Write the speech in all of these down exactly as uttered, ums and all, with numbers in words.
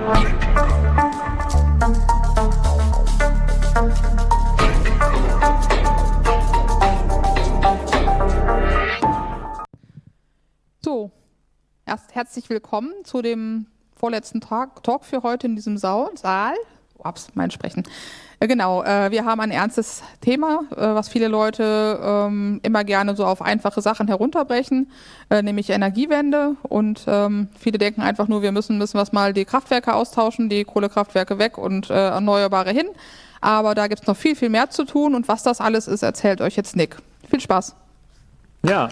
So, erst herzlich willkommen zu dem vorletzten Tag, Talk für heute in diesem Saal. Ups, mein Sprechen. Äh, genau, äh, wir haben ein ernstes Thema, äh, was viele Leute ähm, immer gerne so auf einfache Sachen herunterbrechen, äh, nämlich Energiewende. Und ähm, viele denken einfach nur, wir müssen, müssen was mal die Kraftwerke austauschen, die Kohlekraftwerke weg und äh, Erneuerbare hin. Aber da gibt es noch viel, viel mehr zu tun. Und was das alles ist, erzählt euch jetzt Nick. Viel Spaß. Ja.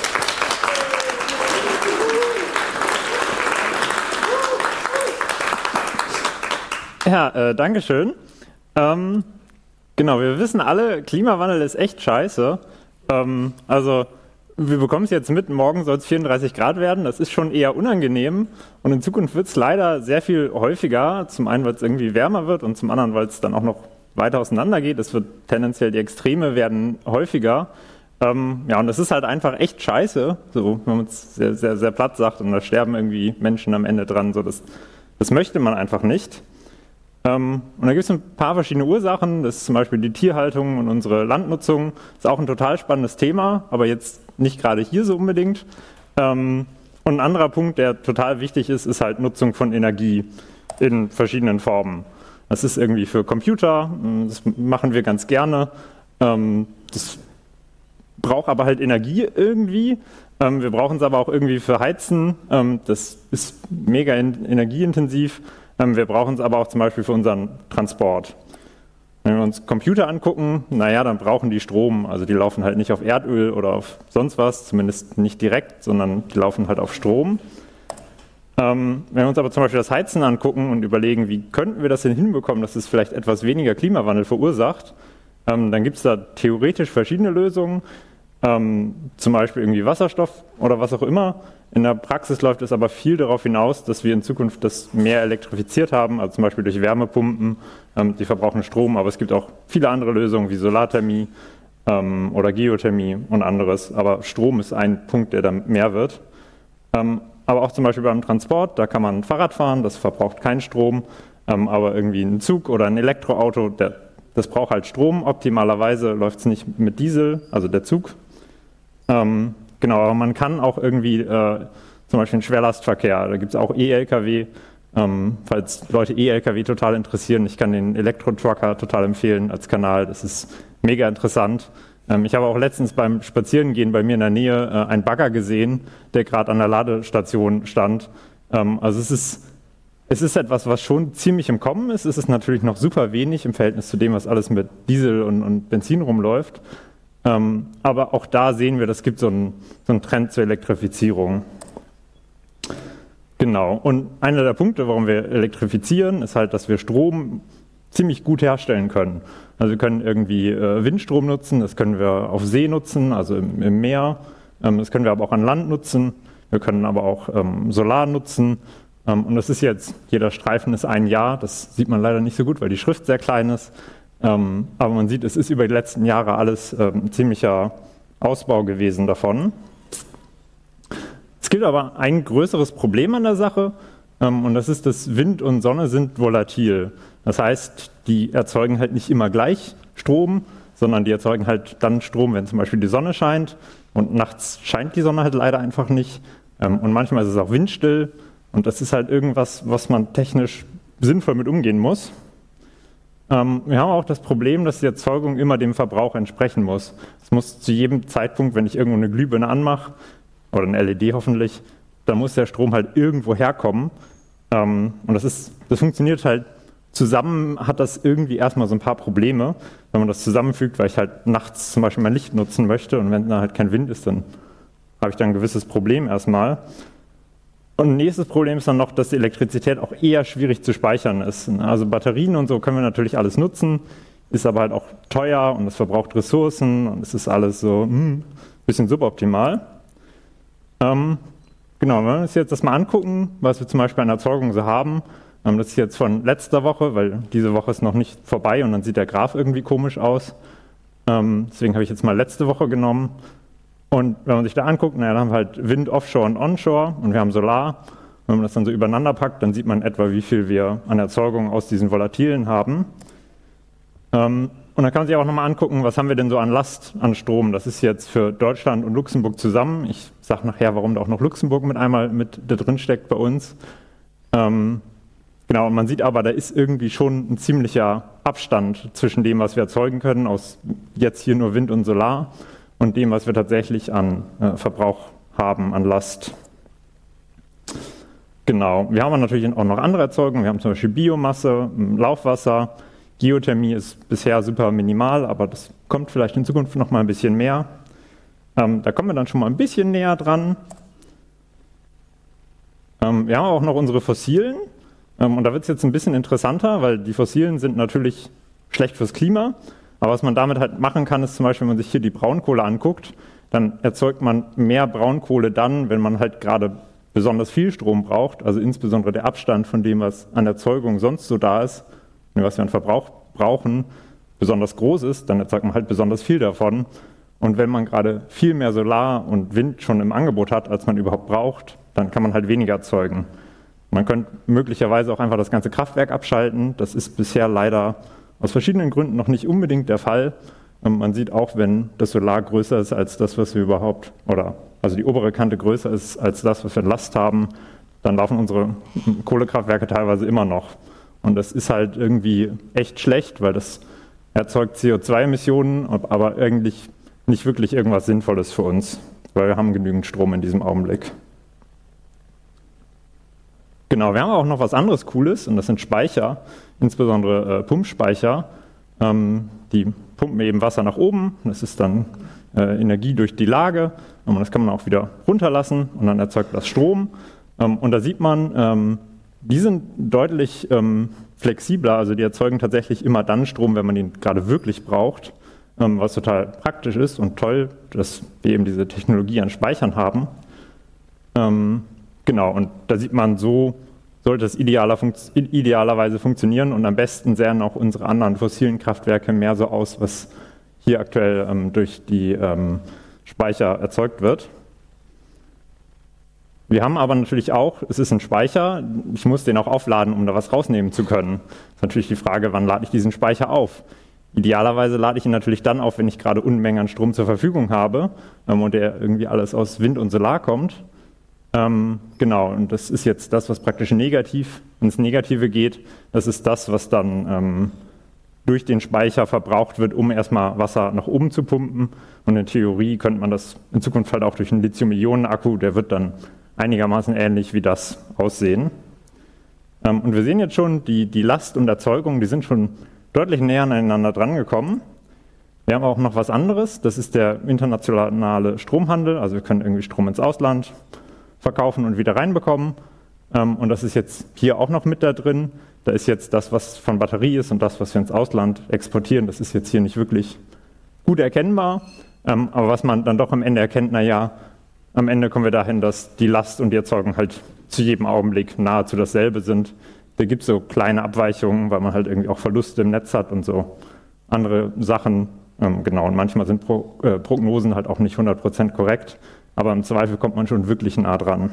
Ja, äh, danke schön. Ähm, genau, wir wissen alle, Klimawandel ist echt scheiße. Ähm, also wir bekommen es jetzt mit, morgen soll es vierunddreißig Grad werden. Das ist schon eher unangenehm. Und in Zukunft wird es leider sehr viel häufiger. Zum einen, weil es irgendwie wärmer wird und zum anderen, weil es dann auch noch weiter auseinander geht. Es wird tendenziell, die Extreme werden häufiger. Ähm, ja, und das ist halt einfach echt scheiße, so, wenn man es sehr, sehr, sehr platt sagt. Und da sterben irgendwie Menschen am Ende dran. So, das, das möchte man einfach nicht. Ähm, und da gibt es ein paar verschiedene Ursachen. Das ist zum Beispiel die Tierhaltung und unsere Landnutzung. Das ist auch ein total spannendes Thema, aber jetzt nicht gerade hier so unbedingt. Ähm, und ein anderer Punkt, der total wichtig ist, ist halt Nutzung von Energie in verschiedenen Formen. Das ist irgendwie für Computer, das machen wir ganz gerne. Ähm, das braucht aber halt Energie irgendwie. Ähm, wir brauchen es aber auch irgendwie für Heizen. Ähm, das ist mega in, energieintensiv. Ähm, wir brauchen es aber auch zum Beispiel für unseren Transport. Wenn wir uns Computer angucken, naja, dann brauchen die Strom. Also die laufen halt nicht auf Erdöl oder auf sonst was, zumindest nicht direkt, sondern die laufen halt auf Strom. Ähm, wenn wir uns aber zum Beispiel das Heizen angucken und überlegen, wie könnten wir das denn hinbekommen, dass es vielleicht etwas weniger Klimawandel verursacht, ähm, dann gibt es da theoretisch verschiedene Lösungen, ähm, zum Beispiel irgendwie Wasserstoff oder was auch immer. In der Praxis läuft es aber viel darauf hinaus, dass wir in Zukunft das mehr elektrifiziert haben, also zum Beispiel durch Wärmepumpen, ähm, die verbrauchen Strom, aber es gibt auch viele andere Lösungen wie Solarthermie ähm, oder Geothermie und anderes, aber Strom ist ein Punkt, der dann mehr wird. Ähm, aber auch zum Beispiel beim Transport, da kann man Fahrrad fahren, das verbraucht keinen Strom, ähm, aber irgendwie ein Zug oder ein Elektroauto, der, das braucht halt Strom. Optimalerweise läuft es nicht mit Diesel, also der Zug. Ähm, genau, aber man kann auch irgendwie äh, zum Beispiel den Schwerlastverkehr, da gibt es auch E L K W, ähm, falls Leute E L K W total interessieren, ich kann den Elektro-Trucker total empfehlen als Kanal, das ist mega interessant. Ich habe auch letztens beim Spazierengehen bei mir in der Nähe äh, einen Bagger gesehen, der gerade an der Ladestation stand. Ähm, also es ist, es ist etwas, was schon ziemlich im Kommen ist. Es ist natürlich noch super wenig im Verhältnis zu dem, was alles mit Diesel und, und Benzin rumläuft. Ähm, aber auch da sehen wir, es gibt so einen, so einen Trend zur Elektrifizierung. Genau. Und einer der Punkte, warum wir elektrifizieren, ist halt, dass wir Strom ziemlich gut herstellen können. Also wir können irgendwie äh, Windstrom nutzen, das können wir auf See nutzen, also im, im Meer. Ähm, das können wir aber auch an Land nutzen. Wir können aber auch ähm, Solar nutzen. Ähm, und das ist jetzt, jeder Streifen ist ein Jahr. Das sieht man leider nicht so gut, weil die Schrift sehr klein ist. Ähm, aber man sieht, es ist über die letzten Jahre alles ähm, ein ziemlicher Ausbau gewesen davon. Es gibt aber ein größeres Problem an der Sache. Ähm, und das ist, dass Wind und Sonne sind volatil. Das heißt, die erzeugen halt nicht immer gleich Strom, sondern die erzeugen halt dann Strom, wenn zum Beispiel die Sonne scheint. Und nachts scheint die Sonne halt leider einfach nicht. Und manchmal ist es auch windstill. Und das ist halt irgendwas, was man technisch sinnvoll mit umgehen muss. Wir haben auch das Problem, dass die Erzeugung immer dem Verbrauch entsprechen muss. Es muss zu jedem Zeitpunkt, wenn ich irgendwo eine Glühbirne anmache, oder eine L E D hoffentlich, dann muss der Strom halt irgendwo herkommen. Und das ist, das funktioniert halt. Zusammen hat das irgendwie erstmal so ein paar Probleme, wenn man das zusammenfügt, weil ich halt nachts zum Beispiel mein Licht nutzen möchte und wenn da halt kein Wind ist, dann habe ich da ein gewisses Problem erstmal. Und ein nächstes Problem ist dann noch, dass die Elektrizität auch eher schwierig zu speichern ist. Also Batterien und so können wir natürlich alles nutzen, ist aber halt auch teuer und es verbraucht Ressourcen und es ist alles so ein hm, bisschen suboptimal. Ähm, genau, wenn wir uns jetzt das mal angucken, was wir zum Beispiel an Erzeugung so haben. Das ist jetzt von letzter Woche, weil diese Woche ist noch nicht vorbei und dann sieht der Graph irgendwie komisch aus. Deswegen habe ich jetzt mal letzte Woche genommen. Und wenn man sich da anguckt, naja, dann haben wir halt Wind offshore und onshore und wir haben Solar. Wenn man das dann so übereinander packt, dann sieht man etwa, wie viel wir an Erzeugung aus diesen Volatilen haben. Ähm, und dann kann man sich auch nochmal angucken, was haben wir denn so an Last an Strom. Das ist jetzt für Deutschland und Luxemburg zusammen. Ich sage nachher, warum da auch noch Luxemburg mit einmal mit da drin steckt bei uns. Ähm, genau, und man sieht aber, da ist irgendwie schon ein ziemlicher Abstand zwischen dem, was wir erzeugen können, aus jetzt hier nur Wind und Solar, und dem, was wir tatsächlich an äh, Verbrauch haben, an Last. Genau, wir haben natürlich auch noch andere Erzeugungen. Wir haben zum Beispiel Biomasse, Laufwasser. Geothermie ist bisher super minimal, aber das kommt vielleicht in Zukunft noch mal ein bisschen mehr. Ähm, da kommen wir dann schon mal ein bisschen näher dran. Ähm, wir haben auch noch unsere Fossilen. Ähm, und da wird es jetzt ein bisschen interessanter, weil die Fossilen sind natürlich schlecht fürs Klima. Aber was man damit halt machen kann, ist zum Beispiel, wenn man sich hier die Braunkohle anguckt, dann erzeugt man mehr Braunkohle dann, wenn man halt gerade besonders viel Strom braucht, also insbesondere der Abstand von dem, was an Erzeugung sonst so da ist, was wir an Verbrauch brauchen, besonders groß ist, dann erzeugt man halt besonders viel davon. Und wenn man gerade viel mehr Solar und Wind schon im Angebot hat, als man überhaupt braucht, dann kann man halt weniger erzeugen. Man könnte möglicherweise auch einfach das ganze Kraftwerk abschalten. Das ist bisher leider aus verschiedenen Gründen noch nicht unbedingt der Fall. Und man sieht auch, wenn das Solar größer ist als das, was wir überhaupt, oder also die obere Kante größer ist als das, was wir Last haben, dann laufen unsere Kohlekraftwerke teilweise immer noch. Und das ist halt irgendwie echt schlecht, weil das erzeugt C O zwei Emissionen, aber eigentlich nicht wirklich irgendwas Sinnvolles für uns, weil wir haben genügend Strom in diesem Augenblick. Genau, wir haben auch noch was anderes Cooles, und das sind Speicher, insbesondere äh, Pumpspeicher. Ähm, die pumpen eben Wasser nach oben, das ist dann äh, Energie durch die Lage, und das kann man auch wieder runterlassen und dann erzeugt das Strom. Ähm, und da sieht man, ähm, die sind deutlich ähm, flexibler, also die erzeugen tatsächlich immer dann Strom, wenn man ihn gerade wirklich braucht, ähm, was total praktisch ist und toll, dass wir eben diese Technologie an Speichern haben. Ähm, genau, und da sieht man, so sollte es idealer funkt- idealerweise funktionieren, und am besten sehen auch unsere anderen fossilen Kraftwerke mehr so aus, was hier aktuell ähm, durch die ähm, Speicher erzeugt wird. Wir haben aber natürlich auch, es ist ein Speicher, ich muss den auch aufladen, um da was rausnehmen zu können. Das ist natürlich die Frage, wann lade ich diesen Speicher auf? Idealerweise lade ich ihn natürlich dann auf, wenn ich gerade Unmengen an Strom zur Verfügung habe ähm, und der irgendwie alles aus Wind und Solar kommt. Ähm, genau, und das ist jetzt das, was praktisch negativ ins Negative geht. Das ist das, was dann ähm, durch den Speicher verbraucht wird, um erstmal Wasser nach oben zu pumpen. Und in Theorie könnte man das in Zukunft halt auch durch einen Lithium-Ionen-Akku, der wird dann einigermaßen ähnlich wie das aussehen. Ähm, und wir sehen jetzt schon, die, die Last und Erzeugung, die sind schon deutlich näher aneinander drangekommen. Wir haben auch noch was anderes, das ist der internationale Stromhandel, also wir können irgendwie Strom ins Ausland verkaufen und wieder reinbekommen. Ähm, und das ist jetzt hier auch noch mit da drin. Da ist jetzt das, was von Batterie ist, und das, was wir ins Ausland exportieren, das ist jetzt hier nicht wirklich gut erkennbar. Ähm, aber was man dann doch am Ende erkennt, naja, am Ende kommen wir dahin, dass die Last und die Erzeugung halt zu jedem Augenblick nahezu dasselbe sind. Da gibt es so kleine Abweichungen, weil man halt irgendwie auch Verluste im Netz hat und so andere Sachen. Ähm, genau, und manchmal sind Pro, äh, Prognosen halt auch nicht hundert Prozent korrekt, aber im Zweifel kommt man schon wirklich nah dran.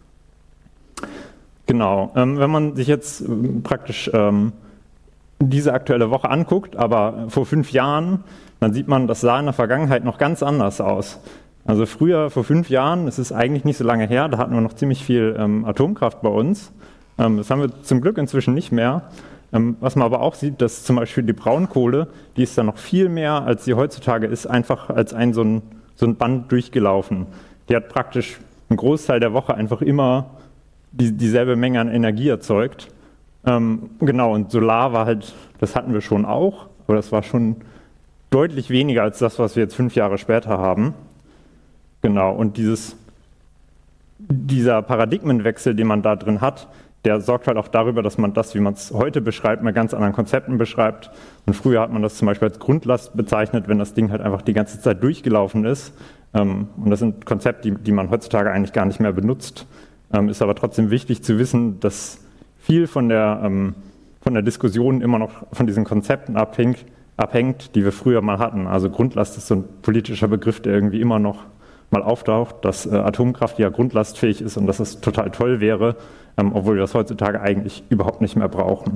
Genau, ähm, wenn man sich jetzt ähm, praktisch ähm, diese aktuelle Woche anguckt, aber vor fünf Jahren, dann sieht man, das sah in der Vergangenheit noch ganz anders aus. Also früher, vor fünf Jahren, es ist eigentlich nicht so lange her, da hatten wir noch ziemlich viel ähm, Atomkraft bei uns. Ähm, das haben wir zum Glück inzwischen nicht mehr. Ähm, was man aber auch sieht, dass zum Beispiel die Braunkohle, die ist da noch viel mehr, als sie heutzutage ist, einfach als ein so ein, so ein Band durchgelaufen. Die hat praktisch einen Großteil der Woche einfach immer die, dieselbe Menge an Energie erzeugt. Ähm, genau, und Solar war halt, das hatten wir schon auch, aber das war schon deutlich weniger als das, was wir jetzt fünf Jahre später haben. Genau, und dieses, dieser Paradigmenwechsel, den man da drin hat, der sorgt halt auch darüber, dass man das, wie man es heute beschreibt, mit ganz anderen Konzepten beschreibt. Und früher hat man das zum Beispiel als Grundlast bezeichnet, wenn das Ding halt einfach die ganze Zeit durchgelaufen ist. Und das sind Konzepte, die, die man heutzutage eigentlich gar nicht mehr benutzt. Ist aber trotzdem wichtig zu wissen, dass viel von der, von der Diskussion immer noch von diesen Konzepten abhängt, abhängt, die wir früher mal hatten. Also Grundlast ist so ein politischer Begriff, der irgendwie immer noch mal auftaucht, dass äh, Atomkraft ja grundlastfähig ist und dass es total toll wäre, ähm, obwohl wir das heutzutage eigentlich überhaupt nicht mehr brauchen.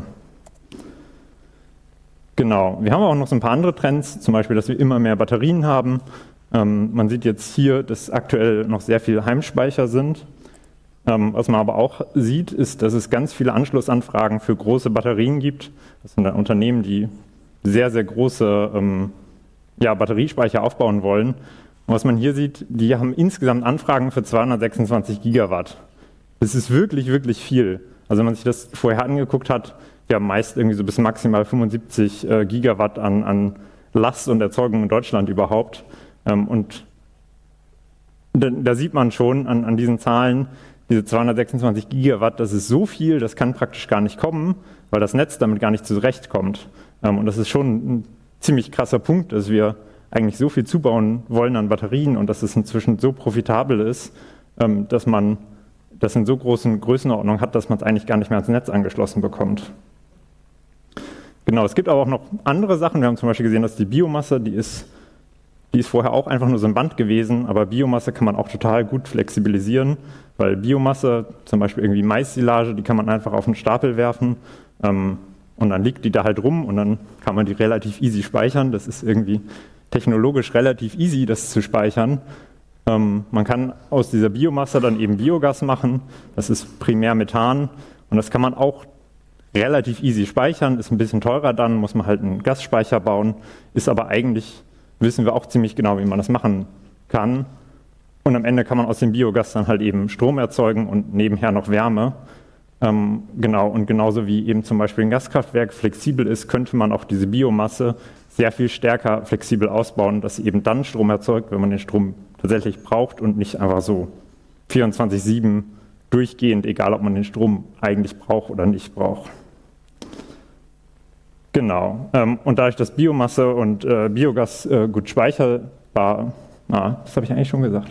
Genau, wir haben auch noch so ein paar andere Trends, zum Beispiel, dass wir immer mehr Batterien haben. Ähm, man sieht jetzt hier, dass aktuell noch sehr viele Heimspeicher sind. Ähm, was man aber auch sieht, ist, dass es ganz viele Anschlussanfragen für große Batterien gibt. Das sind dann Unternehmen, die sehr, sehr große ähm, ja, Batteriespeicher aufbauen wollen. Und was man hier sieht, die haben insgesamt Anfragen für zweihundertsechsundzwanzig Gigawatt. Das ist wirklich, wirklich viel. Also wenn man sich das vorher angeguckt hat, wir haben meist irgendwie so bis maximal fünfundsiebzig äh, Gigawatt an, an Last und Erzeugung in Deutschland überhaupt. Ähm, und da, da sieht man schon an, an diesen Zahlen, diese zweihundertsechsundzwanzig Gigawatt, das ist so viel, das kann praktisch gar nicht kommen, weil das Netz damit gar nicht zurechtkommt. Ähm, und das ist schon ein ziemlich krasser Punkt, dass wir eigentlich so viel zubauen wollen an Batterien und dass es inzwischen so profitabel ist, ähm, dass man das in so großen Größenordnung hat, dass man es eigentlich gar nicht mehr ans Netz angeschlossen bekommt. Genau, es gibt aber auch noch andere Sachen. Wir haben zum Beispiel gesehen, dass die Biomasse, die ist, die ist vorher auch einfach nur so ein Band gewesen, aber Biomasse kann man auch total gut flexibilisieren, weil Biomasse, zum Beispiel irgendwie Mais-Silage, die kann man einfach auf einen Stapel werfen ähm, und dann liegt die da halt rum und dann kann man die relativ easy speichern. Das ist irgendwie technologisch relativ easy, das zu speichern. Ähm, man kann aus dieser Biomasse dann eben Biogas machen, das ist primär Methan und das kann man auch relativ easy speichern, ist ein bisschen teurer dann, muss man halt einen Gasspeicher bauen, ist aber eigentlich, wissen wir auch ziemlich genau, wie man das machen kann. Und am Ende kann man aus dem Biogas dann halt eben Strom erzeugen und nebenher noch Wärme. Ähm, genau, und genauso wie eben zum Beispiel ein Gaskraftwerk flexibel ist, könnte man auch diese Biomasse sehr viel stärker flexibel ausbauen, dass sie eben dann Strom erzeugt, wenn man den Strom tatsächlich braucht und nicht einfach so vierundzwanzig sieben durchgehend, egal ob man den Strom eigentlich braucht oder nicht braucht. Genau, ähm, und dadurch, dass Biomasse und äh, Biogas äh, gut speicherbar, ah, das habe ich eigentlich schon gesagt.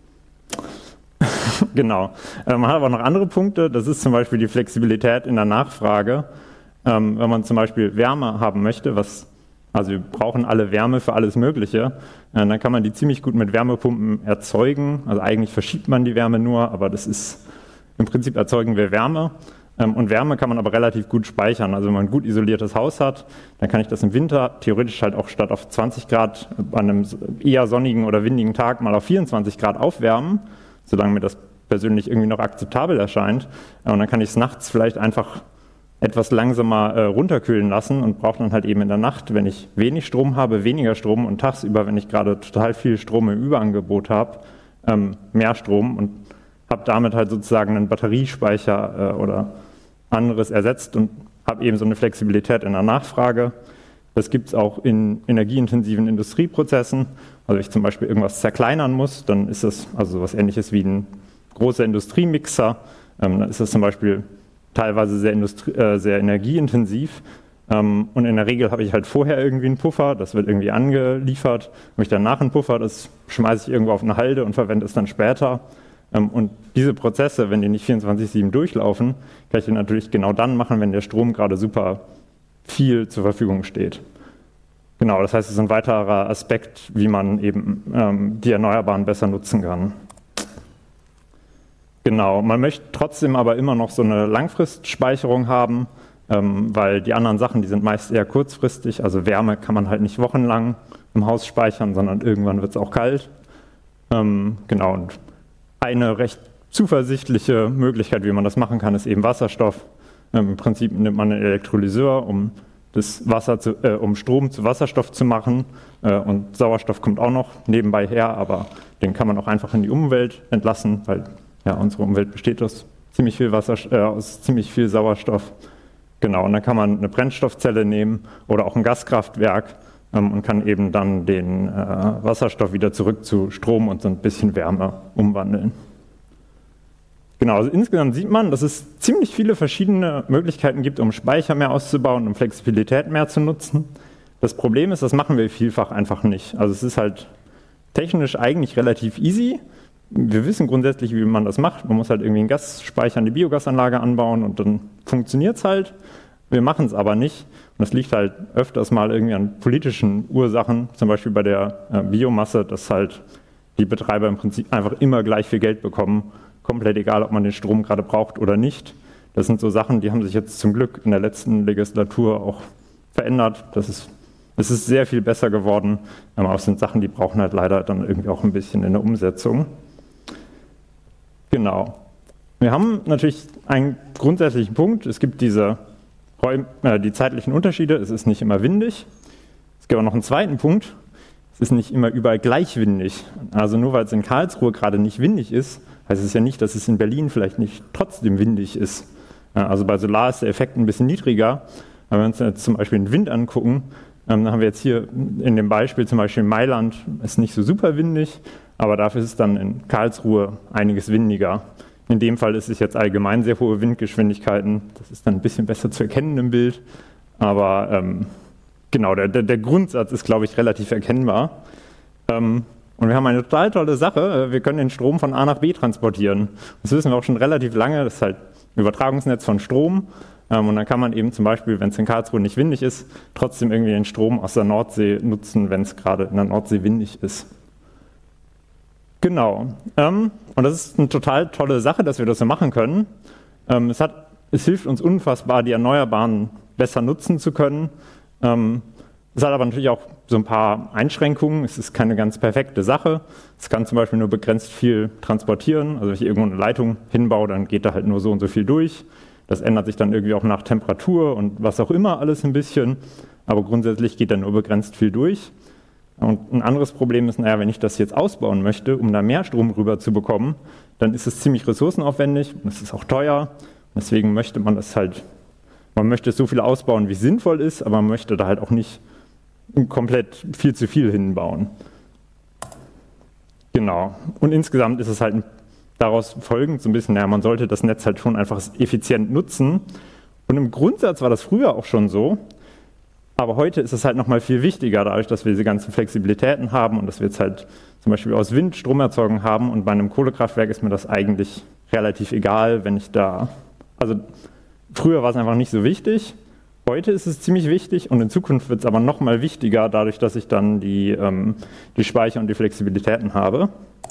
Genau, äh, man hat aber noch andere Punkte, das ist zum Beispiel die Flexibilität in der Nachfrage. Ähm, wenn man zum Beispiel Wärme haben möchte, was, also wir brauchen alle Wärme für alles Mögliche, äh, dann kann man die ziemlich gut mit Wärmepumpen erzeugen. Also eigentlich verschiebt man die Wärme nur, aber das ist, im Prinzip erzeugen wir Wärme. Und Wärme kann man aber relativ gut speichern. Also wenn man ein gut isoliertes Haus hat, dann kann ich das im Winter theoretisch halt auch statt auf zwanzig Grad an einem eher sonnigen oder windigen Tag mal auf vierundzwanzig Grad aufwärmen, solange mir das persönlich irgendwie noch akzeptabel erscheint. Und dann kann ich es nachts vielleicht einfach etwas langsamer äh, runterkühlen lassen und brauche dann halt eben in der Nacht, wenn ich wenig Strom habe, weniger Strom und tagsüber, wenn ich gerade total viel Strom im Überangebot habe, ähm, mehr Strom und habe damit halt sozusagen einen Batteriespeicher äh, oder anderes ersetzt und habe eben so eine Flexibilität in der Nachfrage. Das gibt es auch in energieintensiven Industrieprozessen. Also wenn ich zum Beispiel irgendwas zerkleinern muss, dann ist das also was Ähnliches wie ein großer Industriemixer. Ähm, dann ist das zum Beispiel teilweise sehr, Industrie, äh, sehr energieintensiv. Ähm, und in der Regel habe ich halt vorher irgendwie einen Puffer, das wird irgendwie angeliefert. Habe ich danach einen Puffer, das schmeiße ich irgendwo auf eine Halde und verwende es dann später. Und diese Prozesse, wenn die nicht vierundzwanzig sieben durchlaufen, kann ich die natürlich genau dann machen, wenn der Strom gerade super viel zur Verfügung steht. Genau, das heißt, es ist ein weiterer Aspekt, wie man eben ähm, die Erneuerbaren besser nutzen kann. Genau, man möchte trotzdem aber immer noch so eine Langfristspeicherung haben, ähm, weil die anderen Sachen, die sind meist eher kurzfristig. Also Wärme kann man halt nicht wochenlang im Haus speichern, sondern irgendwann wird es auch kalt. Ähm, genau, und eine recht zuversichtliche Möglichkeit, wie man das machen kann, ist eben Wasserstoff. Ähm, Im Prinzip nimmt man einen Elektrolyseur, um, das Wasser zu, äh, um Strom zu Wasserstoff zu machen. Äh, und Sauerstoff kommt auch noch nebenbei her, aber den kann man auch einfach in die Umwelt entlassen, weil ja, unsere Umwelt besteht aus ziemlich viel Wasser, äh, aus ziemlich viel Sauerstoff. Genau, und dann kann man eine Brennstoffzelle nehmen oder auch ein Gaskraftwerk ähm, und kann eben dann den äh, Wasserstoff wieder zurück zu Strom und so ein bisschen Wärme umwandeln. Genau, also insgesamt sieht man, dass es ziemlich viele verschiedene Möglichkeiten gibt, um Speicher mehr auszubauen, um Flexibilität mehr zu nutzen. Das Problem ist, das machen wir vielfach einfach nicht. Also es ist halt technisch eigentlich relativ easy. Wir wissen grundsätzlich, wie man das macht. Man muss halt irgendwie einen Gasspeicher an die Biogasanlage anbauen und dann funktioniert es halt. Wir machen es aber nicht. Und das liegt halt öfters mal irgendwie an politischen Ursachen, zum Beispiel bei der äh, Biomasse, dass halt die Betreiber im Prinzip einfach immer gleich viel Geld bekommen, komplett egal, ob man den Strom gerade braucht oder nicht. Das sind so Sachen, die haben sich jetzt zum Glück in der letzten Legislatur auch verändert. Das ist, es ist sehr viel besser geworden, aber es sind Sachen, die brauchen halt leider dann irgendwie auch ein bisschen in der Umsetzung. Genau. Wir haben natürlich einen grundsätzlichen Punkt. Es gibt diese Räum, äh, die zeitlichen Unterschiede. Es ist nicht immer windig. Es gibt aber noch einen zweiten Punkt. Es ist nicht immer überall gleich windig. Also nur weil es in Karlsruhe gerade nicht windig ist, heißt es ja nicht, dass es in Berlin vielleicht nicht trotzdem windig ist. Also bei Solar ist der Effekt ein bisschen niedriger. Aber wenn wir uns jetzt zum Beispiel den Wind angucken, dann haben wir jetzt hier in dem Beispiel zum Beispiel Mailand ist nicht so super windig, aber dafür ist es dann in Karlsruhe einiges windiger. In dem Fall ist es jetzt allgemein sehr hohe Windgeschwindigkeiten. Das ist dann ein bisschen besser zu erkennen im Bild. Aber ähm, genau, der, der, der Grundsatz ist, glaube ich, relativ erkennbar. Ähm, und wir haben eine total tolle Sache. Wir können den Strom von A nach B transportieren. Das wissen wir auch schon relativ lange. Das ist halt ein Übertragungsnetz von Strom. Ähm, und dann kann man eben zum Beispiel, wenn es in Karlsruhe nicht windig ist, trotzdem irgendwie den Strom aus der Nordsee nutzen, wenn es gerade in der Nordsee windig ist. Genau. Ähm, und das ist eine total tolle Sache, dass wir das so machen können. Ähm, es, hat, es hilft uns unfassbar, die Erneuerbaren besser nutzen zu können. Ähm, es hat aber natürlich auch so ein paar Einschränkungen. Es ist keine ganz perfekte Sache. Es kann zum Beispiel nur begrenzt viel transportieren. Also wenn ich irgendwo eine Leitung hinbaue, dann geht da halt nur so und so viel durch. Das ändert sich dann irgendwie auch nach Temperatur und was auch immer alles ein bisschen. Aber grundsätzlich geht da nur begrenzt viel durch. Und ein anderes Problem ist, naja, wenn ich das jetzt ausbauen möchte, um da mehr Strom rüber zu bekommen, dann ist es ziemlich ressourcenaufwendig und es ist auch teuer. Deswegen möchte man das halt, man möchte so viel ausbauen, wie sinnvoll ist, aber man möchte da halt auch nicht komplett viel zu viel hinbauen. Genau. Und insgesamt ist es halt daraus folgend so ein bisschen, naja, man sollte das Netz halt schon einfach effizient nutzen. Und im Grundsatz war das früher auch schon so. Aber heute ist es halt nochmal viel wichtiger, dadurch, dass wir diese ganzen Flexibilitäten haben und dass wir jetzt halt zum Beispiel aus Wind Stromerzeugung haben. Und bei einem Kohlekraftwerk ist mir das eigentlich relativ egal, wenn ich da, also früher war es einfach nicht so wichtig. Heute ist es ziemlich wichtig und in Zukunft wird es aber nochmal wichtiger, dadurch, dass ich dann die, ähm, die Speicher und die Flexibilitäten habe.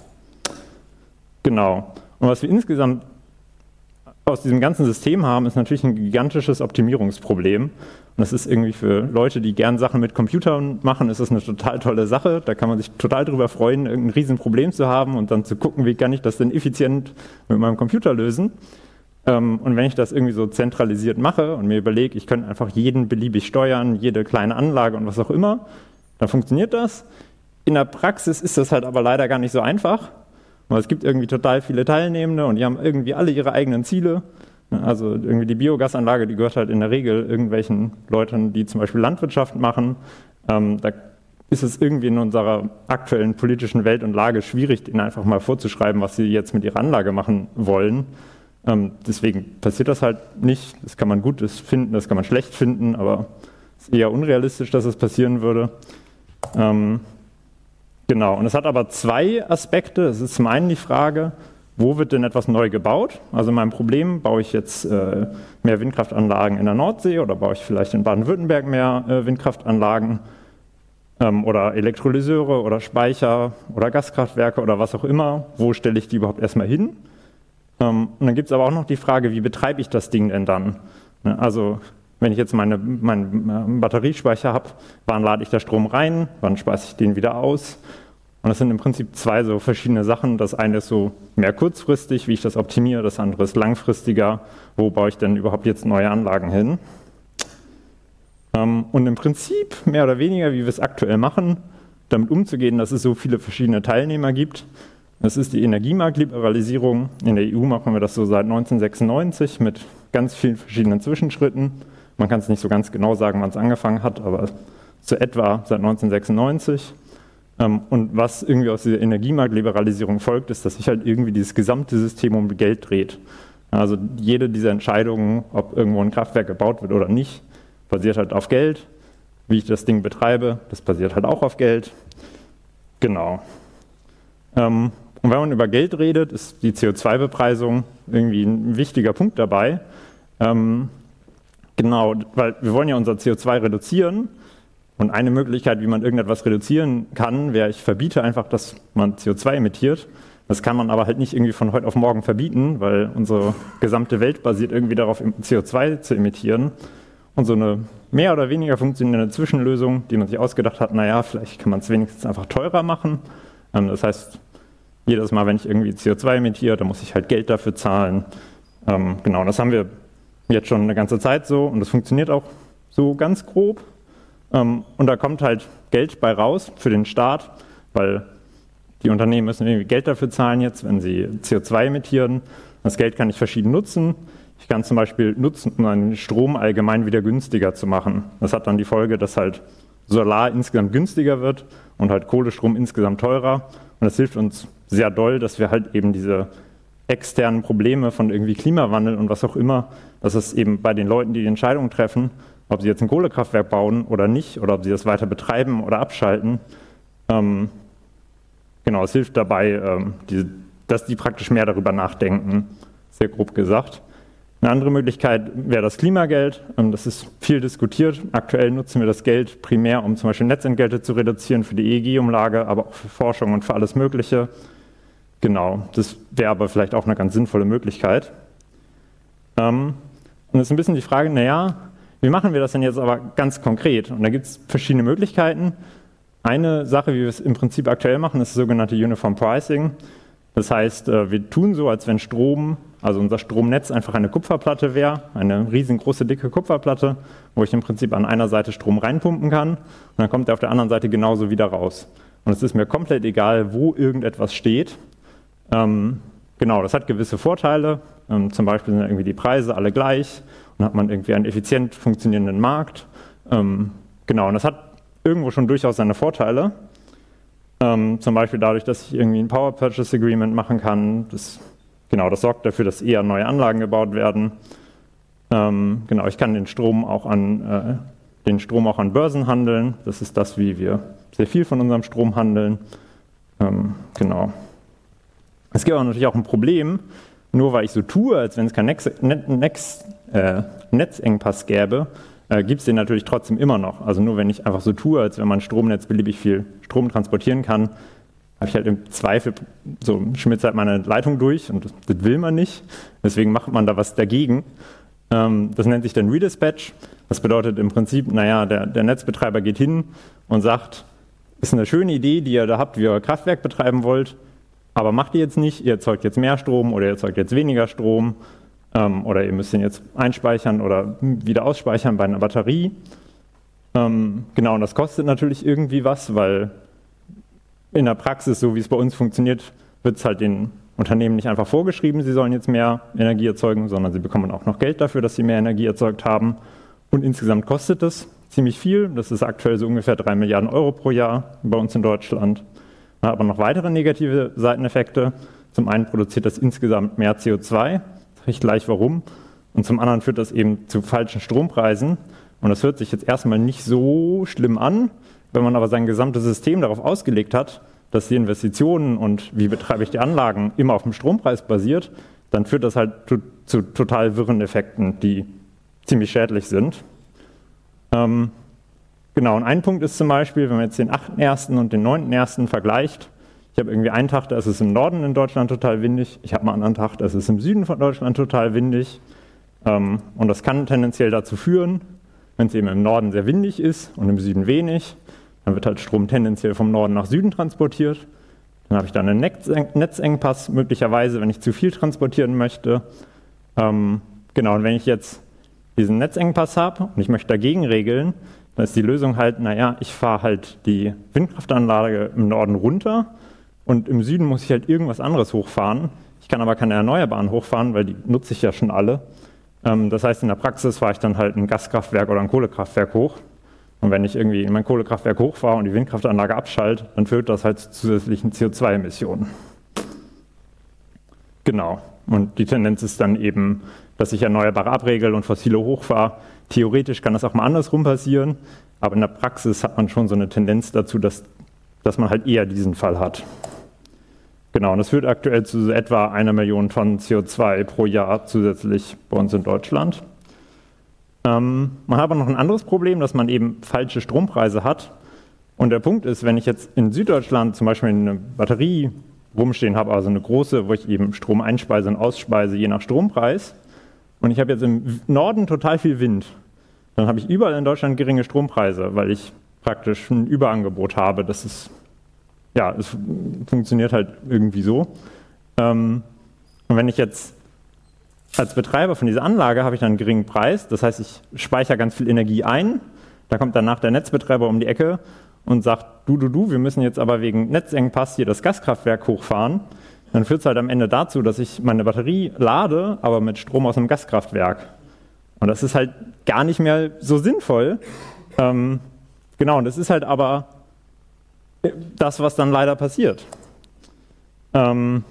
Genau. Und was wir insgesamt aus diesem ganzen System haben, ist natürlich ein gigantisches Optimierungsproblem. Und das ist irgendwie für Leute, die gern Sachen mit Computern machen, ist das eine total tolle Sache. Da kann man sich total drüber freuen, irgendein Riesenproblem zu haben und dann zu gucken, wie kann ich das denn effizient mit meinem Computer lösen. Und wenn ich das irgendwie so zentralisiert mache und mir überlege, ich könnte einfach jeden beliebig steuern, jede kleine Anlage und was auch immer, dann funktioniert das. In der Praxis ist das halt aber leider gar nicht so einfach. Weil es gibt irgendwie total viele Teilnehmende und die haben irgendwie alle ihre eigenen Ziele. Also irgendwie die Biogasanlage, die gehört halt in der Regel irgendwelchen Leuten, die zum Beispiel Landwirtschaft machen. Ähm, da ist es irgendwie in unserer aktuellen politischen Welt und Lage schwierig, ihnen einfach mal vorzuschreiben, was sie jetzt mit ihrer Anlage machen wollen. Ähm, deswegen passiert das halt nicht. Das kann man gut finden, das kann man schlecht finden, aber es ist eher unrealistisch, dass es passieren würde. Ähm, Genau, und es hat aber zwei Aspekte. Es ist zum einen die Frage, wo wird denn etwas neu gebaut? Also mein Problem, baue ich jetzt äh, mehr Windkraftanlagen in der Nordsee oder baue ich vielleicht in Baden-Württemberg mehr äh, Windkraftanlagen ähm, oder Elektrolyseure oder Speicher oder Gaskraftwerke oder was auch immer. Wo stelle ich die überhaupt erstmal hin? Ähm, und dann gibt es aber auch noch die Frage, wie betreibe ich das Ding denn dann? Ne, also wenn ich jetzt meine, meinen Batteriespeicher habe, wann lade ich da Strom rein, wann speise ich den wieder aus? Und das sind im Prinzip zwei so verschiedene Sachen. Das eine ist so mehr kurzfristig, wie ich das optimiere, das andere ist langfristiger, wo baue ich denn überhaupt jetzt neue Anlagen hin? Und im Prinzip, mehr oder weniger, wie wir es aktuell machen, damit umzugehen, dass es so viele verschiedene Teilnehmer gibt. Das ist die Energiemarktliberalisierung. In der E U machen wir das so seit neunzehnhundertsechsundneunzig mit ganz vielen verschiedenen Zwischenschritten. Man kann es nicht so ganz genau sagen, wann es angefangen hat, aber so etwa seit neunzehnhundertsechsundneunzig. Und was irgendwie aus dieser Energiemarktliberalisierung folgt, ist, dass sich halt irgendwie dieses gesamte System um Geld dreht. Also jede dieser Entscheidungen, ob irgendwo ein Kraftwerk gebaut wird oder nicht, basiert halt auf Geld. Wie ich das Ding betreibe, das basiert halt auch auf Geld. Genau. Und wenn man über Geld redet, ist die C O zwei Bepreisung irgendwie ein wichtiger Punkt dabei. Genau, weil wir wollen ja unser C O zwei reduzieren Und eine Möglichkeit, wie man irgendetwas reduzieren kann, wäre, ich verbiete einfach, dass man C O zwei emittiert. Das kann man aber halt nicht irgendwie von heute auf morgen verbieten, weil unsere gesamte Welt basiert irgendwie darauf, C O zwei zu emittieren. Und so eine mehr oder weniger funktionierende Zwischenlösung, die man sich ausgedacht hat, naja, vielleicht kann man es wenigstens einfach teurer machen. Das heißt, jedes Mal, wenn ich irgendwie C O zwei emittiere, dann muss ich halt Geld dafür zahlen. Genau, das haben wir jetzt schon eine ganze Zeit so und das funktioniert auch so ganz grob. Und da kommt halt Geld bei raus für den Staat, weil die Unternehmen müssen irgendwie Geld dafür zahlen jetzt, wenn sie C O zwei emittieren. Das Geld kann ich verschieden nutzen. Ich kann zum Beispiel nutzen, um einen Strom allgemein wieder günstiger zu machen. Das hat dann die Folge, dass halt Solar insgesamt günstiger wird und halt Kohlestrom insgesamt teurer. Und das hilft uns sehr doll, dass wir halt eben diese externen Probleme von irgendwie Klimawandel und was auch immer, dass es eben bei den Leuten, die die Entscheidungen treffen, ob sie jetzt ein Kohlekraftwerk bauen oder nicht, oder ob sie das weiter betreiben oder abschalten, ähm, genau, es hilft dabei, ähm, die, dass die praktisch mehr darüber nachdenken, sehr grob gesagt. Eine andere Möglichkeit wäre das Klimageld. Ähm, das ist viel diskutiert. Aktuell nutzen wir das Geld primär, um zum Beispiel Netzentgelte zu reduzieren für die E E G-Umlage, aber auch für Forschung und für alles Mögliche. Genau, das wäre aber vielleicht auch eine ganz sinnvolle Möglichkeit. Ähm, und es ist ein bisschen die Frage, naja, wie machen wir das denn jetzt aber ganz konkret? Und da gibt es verschiedene Möglichkeiten. Eine Sache, wie wir es im Prinzip aktuell machen, ist das sogenannte Uniform Pricing. Das heißt, wir tun so, als wenn Strom, also unser Stromnetz einfach eine Kupferplatte wäre, eine riesengroße, dicke Kupferplatte, wo ich im Prinzip an einer Seite Strom reinpumpen kann und dann kommt er auf der anderen Seite genauso wieder raus. Und es ist mir komplett egal, wo irgendetwas steht. Ähm, genau, das hat gewisse Vorteile. Ähm, zum Beispiel sind irgendwie die Preise alle gleich. Dann hat man irgendwie einen effizient funktionierenden Markt. Ähm, genau, und das hat irgendwo schon durchaus seine Vorteile. Ähm, zum Beispiel dadurch, dass ich irgendwie ein Power Purchase Agreement machen kann. Das, genau, das sorgt dafür, dass eher neue Anlagen gebaut werden. Ähm, genau, ich kann den Strom auch an äh, den Strom auch an Börsen handeln. Das ist das, wie wir sehr viel von unserem Strom handeln. Ähm, genau. Es gibt aber natürlich auch ein Problem. Nur weil ich so tue, als wenn es keinen Nex- Nex- äh, Netzengpass gäbe, äh, gibt es den natürlich trotzdem immer noch. Also nur wenn ich einfach so tue, als wenn mein Stromnetz beliebig viel Strom transportieren kann, habe ich halt im Zweifel, so schmilzt halt meine Leitung durch und das, das will man nicht. Deswegen macht man da was dagegen. Ähm, das nennt sich dann Redispatch. Das bedeutet im Prinzip, naja, der, der Netzbetreiber geht hin und sagt, ist eine schöne Idee, die ihr da habt, wie ihr euer Kraftwerk betreiben wollt, aber macht ihr jetzt nicht, ihr erzeugt jetzt mehr Strom oder ihr erzeugt jetzt weniger Strom ähm, oder ihr müsst ihn jetzt einspeichern oder wieder ausspeichern bei einer Batterie. Ähm, genau, und das kostet natürlich irgendwie was, weil in der Praxis, so wie es bei uns funktioniert, wird es halt den Unternehmen nicht einfach vorgeschrieben, sie sollen jetzt mehr Energie erzeugen, sondern sie bekommen auch noch Geld dafür, dass sie mehr Energie erzeugt haben. Und insgesamt kostet das ziemlich viel. Das ist aktuell so ungefähr drei Milliarden Euro pro Jahr bei uns in Deutschland. Man hat aber noch weitere negative Seiteneffekte. Zum einen produziert das insgesamt mehr C O zwei, sage ich gleich warum. Und zum anderen führt das eben zu falschen Strompreisen. Und das hört sich jetzt erstmal nicht so schlimm an, wenn man aber sein gesamtes System darauf ausgelegt hat, dass die Investitionen und wie betreibe ich die Anlagen immer auf dem Strompreis basiert, dann führt das halt zu, zu total wirren Effekten, die ziemlich schädlich sind. Ähm, Genau, und ein Punkt ist zum Beispiel, wenn man jetzt den achten ersten und den neunten ersten vergleicht, ich habe irgendwie einen Tag, da ist es im Norden in Deutschland total windig, ich habe einen anderen Tag, da ist es im Süden von Deutschland total windig. Ähm, und das kann tendenziell dazu führen, wenn es eben im Norden sehr windig ist und im Süden wenig, dann wird halt Strom tendenziell vom Norden nach Süden transportiert. Dann habe ich dann einen Netzengpass, möglicherweise, wenn ich zu viel transportieren möchte. Ähm, genau, und wenn ich jetzt diesen Netzengpass habe und ich möchte dagegen regeln, dann ist die Lösung halt, naja, ich fahre halt die Windkraftanlage im Norden runter und im Süden muss ich halt irgendwas anderes hochfahren. Ich kann aber keine Erneuerbaren hochfahren, weil die nutze ich ja schon alle. Ähm, das heißt, in der Praxis fahre ich dann halt ein Gaskraftwerk oder ein Kohlekraftwerk hoch. Und wenn ich irgendwie in mein Kohlekraftwerk hochfahre und die Windkraftanlage abschalte, dann führt das halt zu zusätzlichen C O zwei Emissionen. Genau. Und die Tendenz ist dann eben, dass ich Erneuerbare abregel und fossile hochfahre. Theoretisch kann das auch mal andersrum passieren, aber in der Praxis hat man schon so eine Tendenz dazu, dass, dass man halt eher diesen Fall hat. Genau, und das führt aktuell zu so etwa einer Million Tonnen C O zwei pro Jahr zusätzlich bei uns in Deutschland. Ähm, man hat aber noch ein anderes Problem, dass man eben falsche Strompreise hat. Und der Punkt ist, wenn ich jetzt in Süddeutschland zum Beispiel eine Batterie rumstehen habe, also eine große, wo ich eben Strom einspeise und ausspeise, je nach Strompreis, und ich habe jetzt im Norden total viel Wind, dann habe ich überall in Deutschland geringe Strompreise, weil ich praktisch ein Überangebot habe. Das ist, ja, es funktioniert halt irgendwie so. Ähm, und wenn ich jetzt als Betreiber von dieser Anlage habe ich dann einen geringen Preis, das heißt, ich speichere ganz viel Energie ein, da kommt danach der Netzbetreiber um die Ecke und sagt, du, du, du, wir müssen jetzt aber wegen Netzengpass hier das Gaskraftwerk hochfahren, dann führt es halt am Ende dazu, dass ich meine Batterie lade, aber mit Strom aus einem Gaskraftwerk. Und das ist halt gar nicht mehr so sinnvoll. Ähm, genau, und das ist halt aber das, was dann leider passiert. Ähm,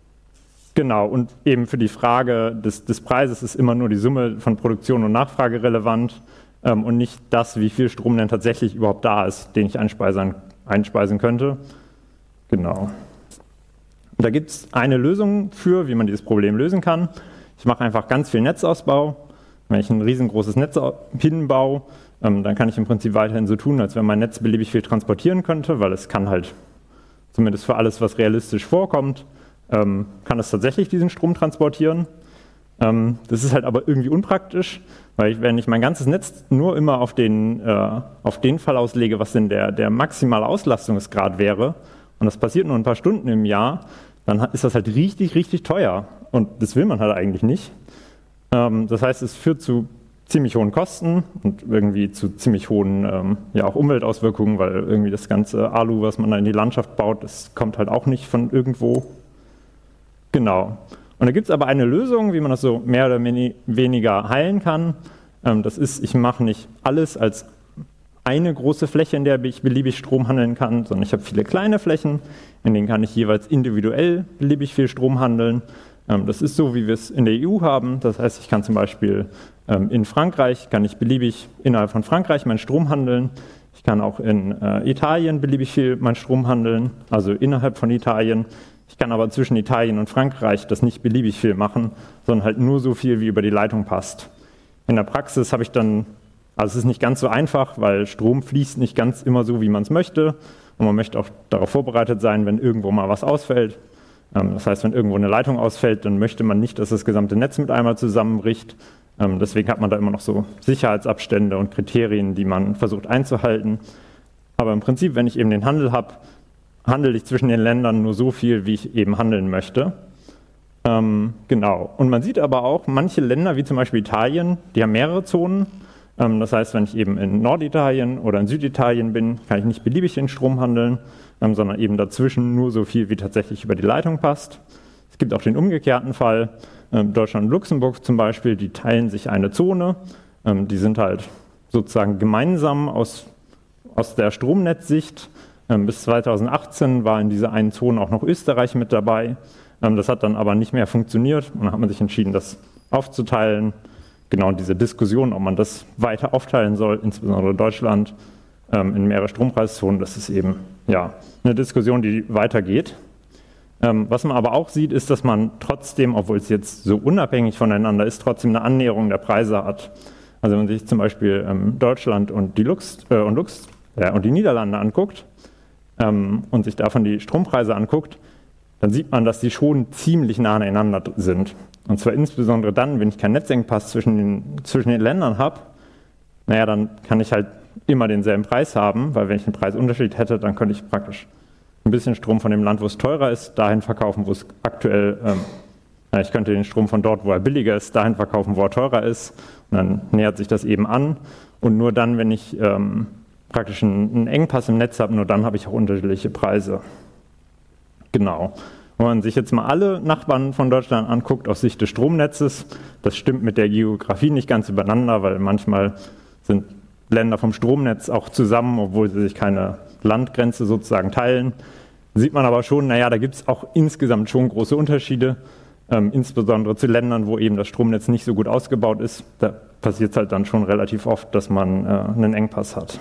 genau, und eben für die Frage des, des Preises ist immer nur die Summe von Produktion und Nachfrage relevant ähm, und nicht das, wie viel Strom denn tatsächlich überhaupt da ist, den ich einspeisen, einspeisen könnte. Genau. Und da gibt es eine Lösung für, wie man dieses Problem lösen kann. Ich mache einfach ganz viel Netzausbau. Wenn ich ein riesengroßes Netz hinbaue, ähm, dann kann ich im Prinzip weiterhin so tun, als wenn mein Netz beliebig viel transportieren könnte, weil es kann halt, zumindest für alles, was realistisch vorkommt, ähm, kann es tatsächlich diesen Strom transportieren. Ähm, das ist halt aber irgendwie unpraktisch, weil ich, wenn ich mein ganzes Netz nur immer auf den, äh, auf den Fall auslege, was denn der, der maximale Auslastungsgrad wäre, und das passiert nur ein paar Stunden im Jahr, dann ist das halt richtig, richtig teuer. Und das will man halt eigentlich nicht. Ähm, das heißt, es führt zu ziemlich hohen Kosten und irgendwie zu ziemlich hohen ähm, ja, auch Umweltauswirkungen, weil irgendwie das ganze Alu, was man da in die Landschaft baut, das kommt halt auch nicht von irgendwo. Genau. Und da gibt es aber eine Lösung, wie man das so mehr oder weniger heilen kann. Ähm, das ist, ich mache nicht alles als eine große Fläche, in der ich beliebig Strom handeln kann, sondern ich habe viele kleine Flächen, in denen kann ich jeweils individuell beliebig viel Strom handeln. Ähm, das ist so, wie wir es in der E U haben. Das heißt, ich kann zum Beispiel ähm, in Frankreich, kann ich beliebig innerhalb von Frankreich meinen Strom handeln. Ich kann auch in äh, Italien beliebig viel meinen Strom handeln, also innerhalb von Italien. Ich kann aber zwischen Italien und Frankreich das nicht beliebig viel machen, sondern halt nur so viel, wie über die Leitung passt. In der Praxis habe ich dann, also es ist nicht ganz so einfach, weil Strom fließt nicht ganz immer so, wie man es möchte. Und man möchte auch darauf vorbereitet sein, wenn irgendwo mal was ausfällt. Ähm, das heißt, wenn irgendwo eine Leitung ausfällt, dann möchte man nicht, dass das gesamte Netz mit einmal zusammenbricht. Ähm, deswegen hat man da immer noch so Sicherheitsabstände und Kriterien, die man versucht einzuhalten. Aber im Prinzip, wenn ich eben den Handel habe, handle ich zwischen den Ländern nur so viel, wie ich eben handeln möchte. Ähm, genau. Und man sieht aber auch, manche Länder, wie zum Beispiel Italien, die haben mehrere Zonen. Ähm, das heißt, wenn ich eben in Norditalien oder in Süditalien bin, kann ich nicht beliebig den Strom handeln, ähm, sondern eben dazwischen nur so viel, wie tatsächlich über die Leitung passt. Es gibt auch den umgekehrten Fall. Ähm, Deutschland und Luxemburg zum Beispiel, die teilen sich eine Zone. Ähm, die sind halt sozusagen gemeinsam aus, aus der Stromnetzsicht. Bis zweitausendachtzehn war in dieser einen Zone auch noch Österreich mit dabei. Das hat dann aber nicht mehr funktioniert und dann hat man sich entschieden, das aufzuteilen. Genau diese Diskussion, ob man das weiter aufteilen soll, insbesondere Deutschland, in mehrere Strompreiszonen, das ist eben ja, eine Diskussion, die weitergeht. Was man aber auch sieht, ist, dass man trotzdem, obwohl es jetzt so unabhängig voneinander ist, trotzdem eine Annäherung der Preise hat. Also wenn man sich zum Beispiel Deutschland und die, Lux, äh, und, Lux, ja, und die Niederlande anguckt, und sich davon die Strompreise anguckt, dann sieht man, dass die schon ziemlich nah aneinander sind. Und zwar insbesondere dann, wenn ich keinen Netzengpass zwischen den, zwischen den Ländern habe, naja, dann kann ich halt immer denselben Preis haben, weil wenn ich einen Preisunterschied hätte, dann könnte ich praktisch ein bisschen Strom von dem Land, wo es teurer ist, dahin verkaufen, wo es aktuell, ähm, na, ich könnte den Strom von dort, wo er billiger ist, dahin verkaufen, wo er teurer ist. Und dann nähert sich das eben an. Und nur dann, wenn ich ähm, praktisch einen Engpass im Netz habe, nur dann habe ich auch unterschiedliche Preise. Genau. Wenn man sich jetzt mal alle Nachbarn von Deutschland anguckt aus Sicht des Stromnetzes, das stimmt mit der Geografie nicht ganz übereinander, weil manchmal sind Länder vom Stromnetz auch zusammen, obwohl sie sich keine Landgrenze sozusagen teilen. Sieht man aber schon, naja, da gibt es auch insgesamt schon große Unterschiede, ähm, insbesondere zu Ländern, wo eben das Stromnetz nicht so gut ausgebaut ist. Da passiert es halt dann schon relativ oft, dass man äh, einen Engpass hat.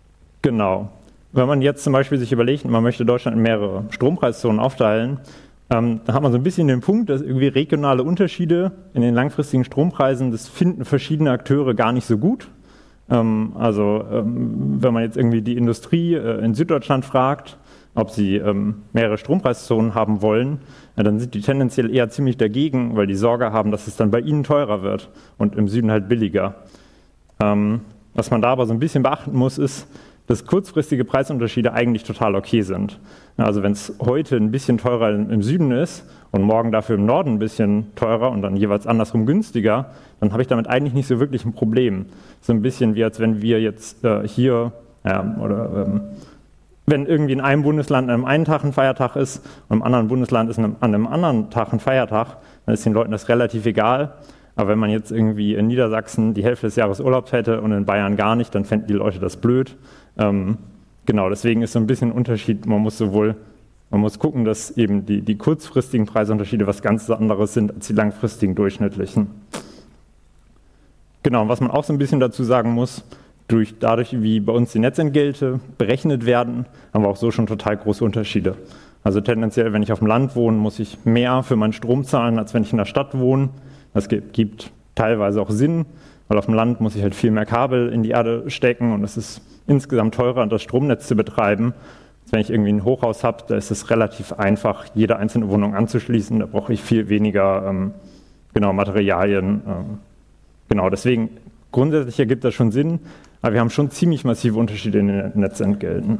Genau. Wenn man jetzt zum Beispiel sich überlegt, man möchte Deutschland in mehrere Strompreiszonen aufteilen, Ähm, da hat man so ein bisschen den Punkt, dass irgendwie regionale Unterschiede in den langfristigen Strompreisen, das finden verschiedene Akteure gar nicht so gut. Ähm, also ähm, wenn man jetzt irgendwie die Industrie äh, in Süddeutschland fragt, ob sie ähm, mehrere Strompreiszonen haben wollen, ja, dann sind die tendenziell eher ziemlich dagegen, weil die Sorge haben, dass es dann bei ihnen teurer wird und im Süden halt billiger. Ähm, was man da aber so ein bisschen beachten muss, ist, dass kurzfristige Preisunterschiede eigentlich total okay sind. Also wenn es heute ein bisschen teurer im Süden ist und morgen dafür im Norden ein bisschen teurer und dann jeweils andersrum günstiger, dann habe ich damit eigentlich nicht so wirklich ein Problem. So ein bisschen wie als wenn wir jetzt äh, hier, ja, oder ähm, wenn irgendwie in einem Bundesland an einem einen Tag ein Feiertag ist und im anderen Bundesland ist an einem anderen Tag ein Feiertag, dann ist den Leuten das relativ egal. Aber wenn man jetzt irgendwie in Niedersachsen die Hälfte des Jahres Urlaub hätte und in Bayern gar nicht, dann fänden die Leute das blöd. Ähm, genau, deswegen ist so ein bisschen ein Unterschied. Man muss sowohl, man muss gucken, dass eben die, die kurzfristigen Preisunterschiede was ganz anderes sind als die langfristigen durchschnittlichen. Genau, und was man auch so ein bisschen dazu sagen muss, durch, dadurch, wie bei uns die Netzentgelte berechnet werden, haben wir auch so schon total große Unterschiede. Also tendenziell, wenn ich auf dem Land wohne, muss ich mehr für meinen Strom zahlen, als wenn ich in der Stadt wohne. Das gibt, gibt teilweise auch Sinn, weil auf dem Land muss ich halt viel mehr Kabel in die Erde stecken und es ist insgesamt teurer, das Stromnetz zu betreiben. Als wenn ich irgendwie ein Hochhaus habe, da ist es relativ einfach, jede einzelne Wohnung anzuschließen. Da brauche ich viel weniger ähm, genau, Materialien. Ähm, genau, deswegen grundsätzlich ergibt das schon Sinn, aber wir haben schon ziemlich massive Unterschiede in den Netzentgelten.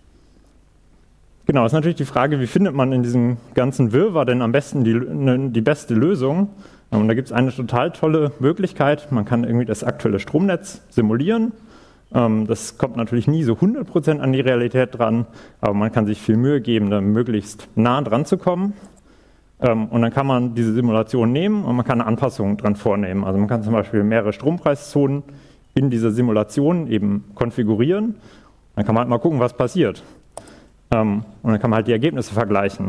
Genau, das ist natürlich die Frage, wie findet man in diesem ganzen Wirrwarr denn am besten die, ne, die beste Lösung? Und da gibt es eine total tolle Möglichkeit, man kann irgendwie das aktuelle Stromnetz simulieren. Das kommt natürlich nie so hundert Prozent an die Realität dran, aber man kann sich viel Mühe geben, da möglichst nah dran zu kommen. Und dann kann man diese Simulation nehmen und man kann eine Anpassung dran vornehmen. Also man kann zum Beispiel mehrere Strompreiszonen in dieser Simulation eben konfigurieren. Dann kann man halt mal gucken, was passiert. Und dann kann man halt die Ergebnisse vergleichen.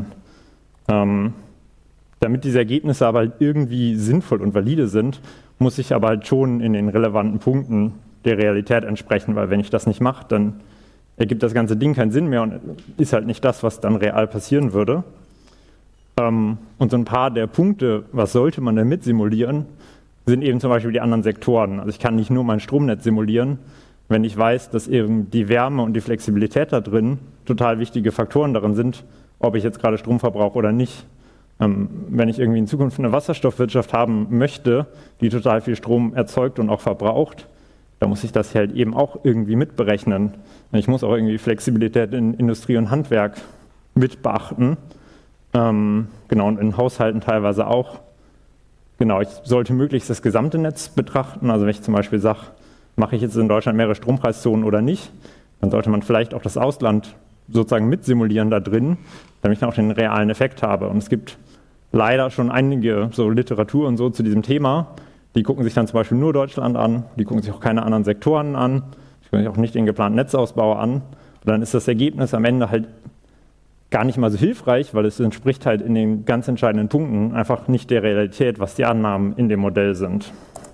Damit diese Ergebnisse aber halt irgendwie sinnvoll und valide sind, muss ich aber halt schon in den relevanten Punkten der Realität entsprechen, weil wenn ich das nicht mache, dann ergibt das ganze Ding keinen Sinn mehr und ist halt nicht das, was dann real passieren würde. Und so ein paar der Punkte, was sollte man denn mit simulieren, sind eben zum Beispiel die anderen Sektoren. Also ich kann nicht nur mein Stromnetz simulieren, wenn ich weiß, dass eben die Wärme und die Flexibilität da drin total wichtige Faktoren darin sind, ob ich jetzt gerade Strom verbrauche oder nicht. Ähm, wenn ich irgendwie in Zukunft eine Wasserstoffwirtschaft haben möchte, die total viel Strom erzeugt und auch verbraucht, da muss ich das halt eben auch irgendwie mitberechnen. Ich muss auch irgendwie Flexibilität in Industrie und Handwerk mit beachten. Ähm, genau, und in Haushalten teilweise auch. Genau, ich sollte möglichst das gesamte Netz betrachten. Also wenn ich zum Beispiel sage, mache ich jetzt in Deutschland mehrere Strompreiszonen oder nicht, dann sollte man vielleicht auch das Ausland sozusagen mit simulieren da drin, damit ich dann auch den realen Effekt habe. Und es gibt leider schon einige so Literatur und so zu diesem Thema, die gucken sich dann zum Beispiel nur Deutschland an, die gucken sich auch keine anderen Sektoren an, die gucken sich auch nicht den geplanten Netzausbau an. Und dann ist das Ergebnis am Ende halt gar nicht mal so hilfreich, weil es entspricht halt in den ganz entscheidenden Punkten einfach nicht der Realität, was die Annahmen in dem Modell sind.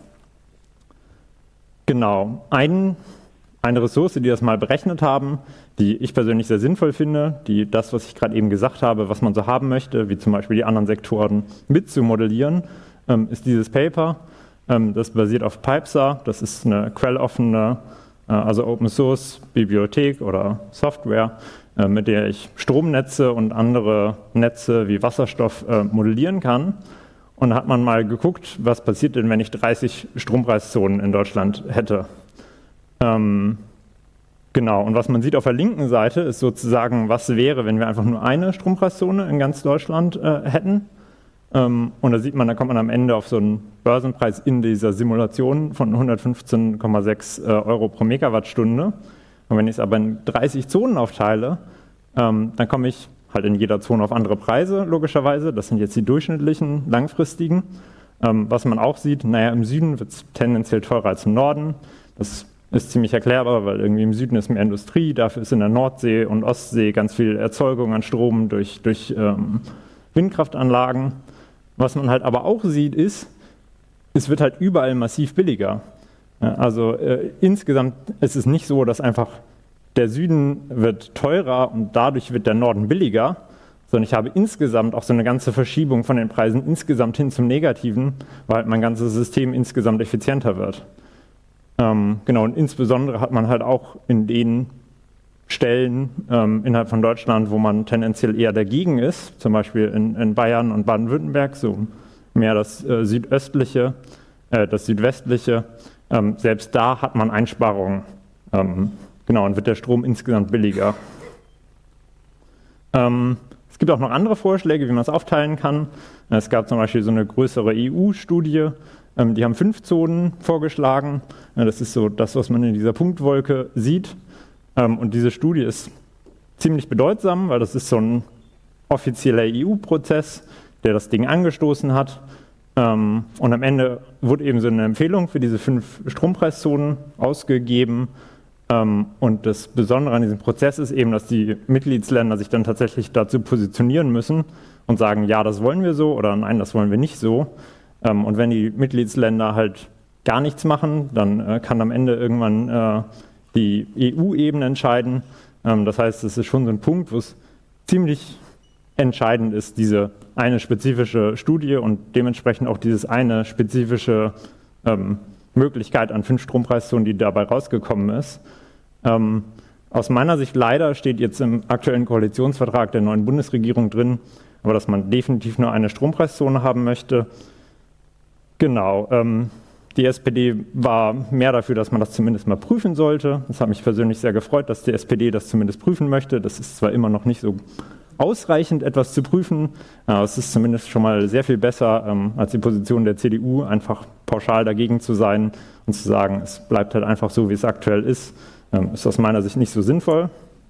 Genau, ein, eine Ressource, die das mal berechnet haben, die ich persönlich sehr sinnvoll finde, die das, was ich gerade eben gesagt habe, was man so haben möchte, wie zum Beispiel die anderen Sektoren mit zu modellieren, ähm, ist dieses Paper. Ähm, das basiert auf Pipesar, das ist eine quelloffene, äh, also Open Source Bibliothek oder Software, äh, mit der ich Stromnetze und andere Netze wie Wasserstoff äh, modellieren kann. Und da hat man mal geguckt, was passiert denn, wenn ich dreißig Strompreiszonen in Deutschland hätte. Ähm, genau, und was man sieht auf der linken Seite, ist sozusagen, was wäre, wenn wir einfach nur eine Strompreiszone in ganz Deutschland äh, hätten. Ähm, und da sieht man, da kommt man am Ende auf so einen Börsenpreis in dieser Simulation von hundertfünfzehn Komma sechs äh, Euro pro Megawattstunde. Und wenn ich es aber in dreißig Zonen aufteile, ähm, dann komme ich halt in jeder Zone auf andere Preise, logischerweise. Das sind jetzt die durchschnittlichen, langfristigen. Ähm, was man auch sieht, naja, im Süden wird es tendenziell teurer als im Norden. Das ist ziemlich erklärbar, weil irgendwie im Süden ist mehr Industrie, dafür ist in der Nordsee und Ostsee ganz viel Erzeugung an Strom durch, durch ähm, Windkraftanlagen. Was man halt aber auch sieht, ist, es wird halt überall massiv billiger. Ja, also äh, insgesamt ist es nicht so, dass einfach der Süden wird teurer und dadurch wird der Norden billiger, sondern ich habe insgesamt auch so eine ganze Verschiebung von den Preisen insgesamt hin zum Negativen, weil halt mein ganzes System insgesamt effizienter wird. Ähm, genau, und insbesondere hat man halt auch in den Stellen ähm, innerhalb von Deutschland, wo man tendenziell eher dagegen ist, zum Beispiel in, in Bayern und Baden-Württemberg, so mehr das äh, südöstliche, äh, das südwestliche, ähm, selbst da hat man Einsparungen. Ähm, genau, und wird der Strom insgesamt billiger. Ähm, es gibt auch noch andere Vorschläge, wie man es aufteilen kann. Es gab zum Beispiel so eine größere E U-Studie, ähm, die haben fünf Zonen vorgeschlagen. Ja, das ist so das, was man in dieser Punktwolke sieht. Ähm, und diese Studie ist ziemlich bedeutsam, weil das ist so ein offizieller E U-Prozess, der das Ding angestoßen hat. Ähm, und am Ende wurde eben so eine Empfehlung für diese fünf Strompreiszonen ausgegeben. Ähm, und das Besondere an diesem Prozess ist eben, dass die Mitgliedsländer sich dann tatsächlich dazu positionieren müssen und sagen, ja, das wollen wir so oder nein, das wollen wir nicht so. Ähm, und wenn die Mitgliedsländer halt gar nichts machen, dann äh, kann am Ende irgendwann äh, die E U-Ebene entscheiden. Ähm, das heißt, es ist schon so ein Punkt, wo es ziemlich entscheidend ist, diese eine spezifische Studie und dementsprechend auch dieses eine spezifische ähm, Möglichkeit an fünf Strompreiszonen, die dabei rausgekommen ist. Ähm, aus meiner Sicht leider steht jetzt im aktuellen Koalitionsvertrag der neuen Bundesregierung drin, aber dass man definitiv nur eine Strompreiszone haben möchte. Genau, ähm, die S P D war mehr dafür, dass man das zumindest mal prüfen sollte. Das hat mich persönlich sehr gefreut, dass die S P D das zumindest prüfen möchte. Das ist zwar immer noch nicht so ausreichend, etwas zu prüfen, aber es ist zumindest schon mal sehr viel besser, ähm, als die Position der C D U, einfach pauschal dagegen zu sein und zu sagen, es bleibt halt einfach so, wie es aktuell ist. Ähm, ist aus meiner Sicht nicht so sinnvoll.